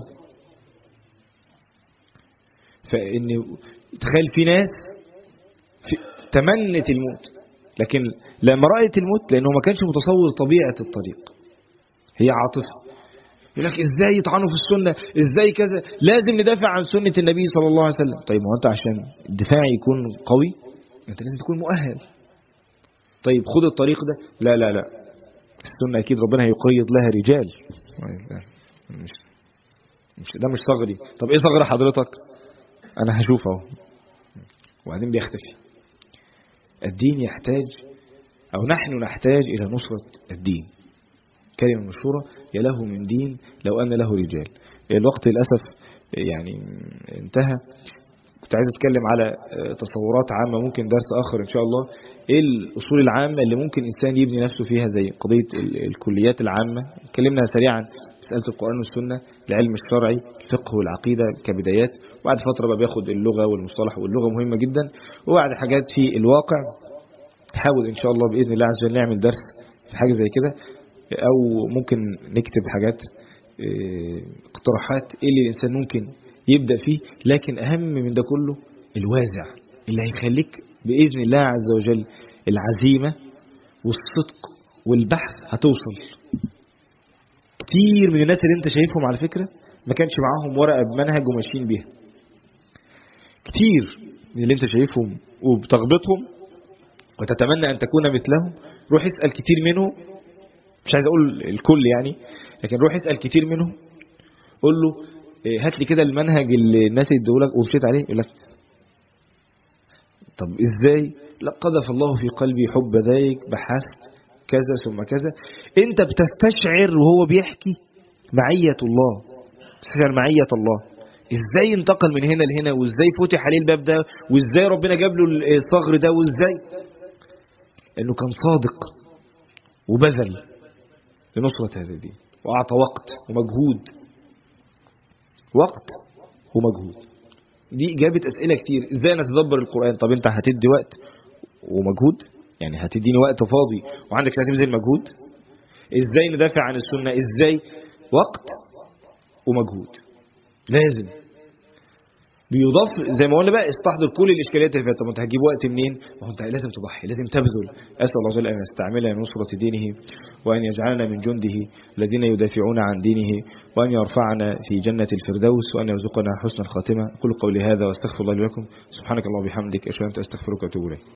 فإن تخيل في ناس في تمنت الموت لكن لما رأيت الموت لأنه ما كانش متصور طبيعة الطريق، هي عاطفة. يقول لك ازاي يطعنوا في السنة، ازاي كذا، لازم ندافع عن سنة النبي صلى الله عليه وسلم. طيب ما انت عشان الدفاع يكون قوي انت لازم تكون مؤهل. طيب خد الطريق ده، لا لا لا السنة اكيد ربنا هيقيض لها رجال، مش مش ده مش صغري. طب ايه صغر حضرتك؟ انا هشوف اهو وبعدين بيختفي. الدين يحتاج او نحن نحتاج الى نصرة الدين. كلمة مشهورة يا له من دين لو أن له رجال. الوقت للأسف يعني انتهى. كنت عايز أتكلم على تصورات عامة، ممكن درس آخر إن شاء الله. إيه الأصول العامة اللي ممكن إنسان يبني نفسه فيها زي قضية الكليات العامة. اتكلمنا سريعا مسألة القرآن والسنة، العلم الشرعي، الفقه والعقيدة كبدايات، وبعد فترة بقى بياخد اللغة والمصطلح، واللغة مهمة جدا، وبعد حاجات في الواقع. حاول إن شاء الله بإذن الله عز وجل نعمل درس في حاجة زي كده، أو ممكن نكتب حاجات اقتراحات ايه اللي الانسان ممكن يبدأ فيه، لكن اهم من ده كله الوازع اللي هيخليك بإذن الله عز وجل العزيمة والصدق والبحث هتوصل. كتير من الناس اللي انت شايفهم على فكرة ما كانش معاهم ورقة بمنهج وماشيين بيها. كتير من اللي انت شايفهم وبتغبطهم وتتمنى ان تكون مثلهم، روح اسأل كتير منهم، مش عايز اقول الكل يعني، لكن روح اسأل كتير منهم قول له هات لي كده المنهج اللي الناس يديهولك ومشيت عليه، يقول لك طب ازاي؟ لا، قذف الله في قلبي حب ذلك، بحثت كذا ثم كذا. انت بتستشعر وهو بيحكي معية الله، تستشعر معية الله، ازاي انتقل من هنا لهنا، وازاي فتح عليه الباب ده، وازاي ربنا جاب له الصغر ده، وازاي انه كان صادق وبذل لنصرة هذا الدين واعطى وقت ومجهود، وقت ومجهود. دي إجابة أسئلة كتير. إزاي نتدبر القرآن؟ طب أنت هتدي وقت ومجهود، يعني هتديني وقت فاضي وعندك ساعة تبذل مجهود؟ إزاي ندافع عن السنة؟ إزاي؟ وقت ومجهود لازم بيضاف. زي ما قلنا بقى استحضر كل الإشكاليات اللي فاتت. طب أنت هتجيب وقت منين؟ ما أنت لازم تضحي، لازم تبذل. أسأل الله جل أن يستعملنا لنصرة دينه، وأن يجعلنا من جنده الذين يدافعون عن دينه، وأن يرفعنا في جنة الفردوس، وأن يرزقنا حسن الخاتمة. أقول قولي هذا واستغفر الله لكم. سبحانك اللهم وبحمدك، أشهد أن لا إله إلا أنت، أستغفرك وأتوب إليك.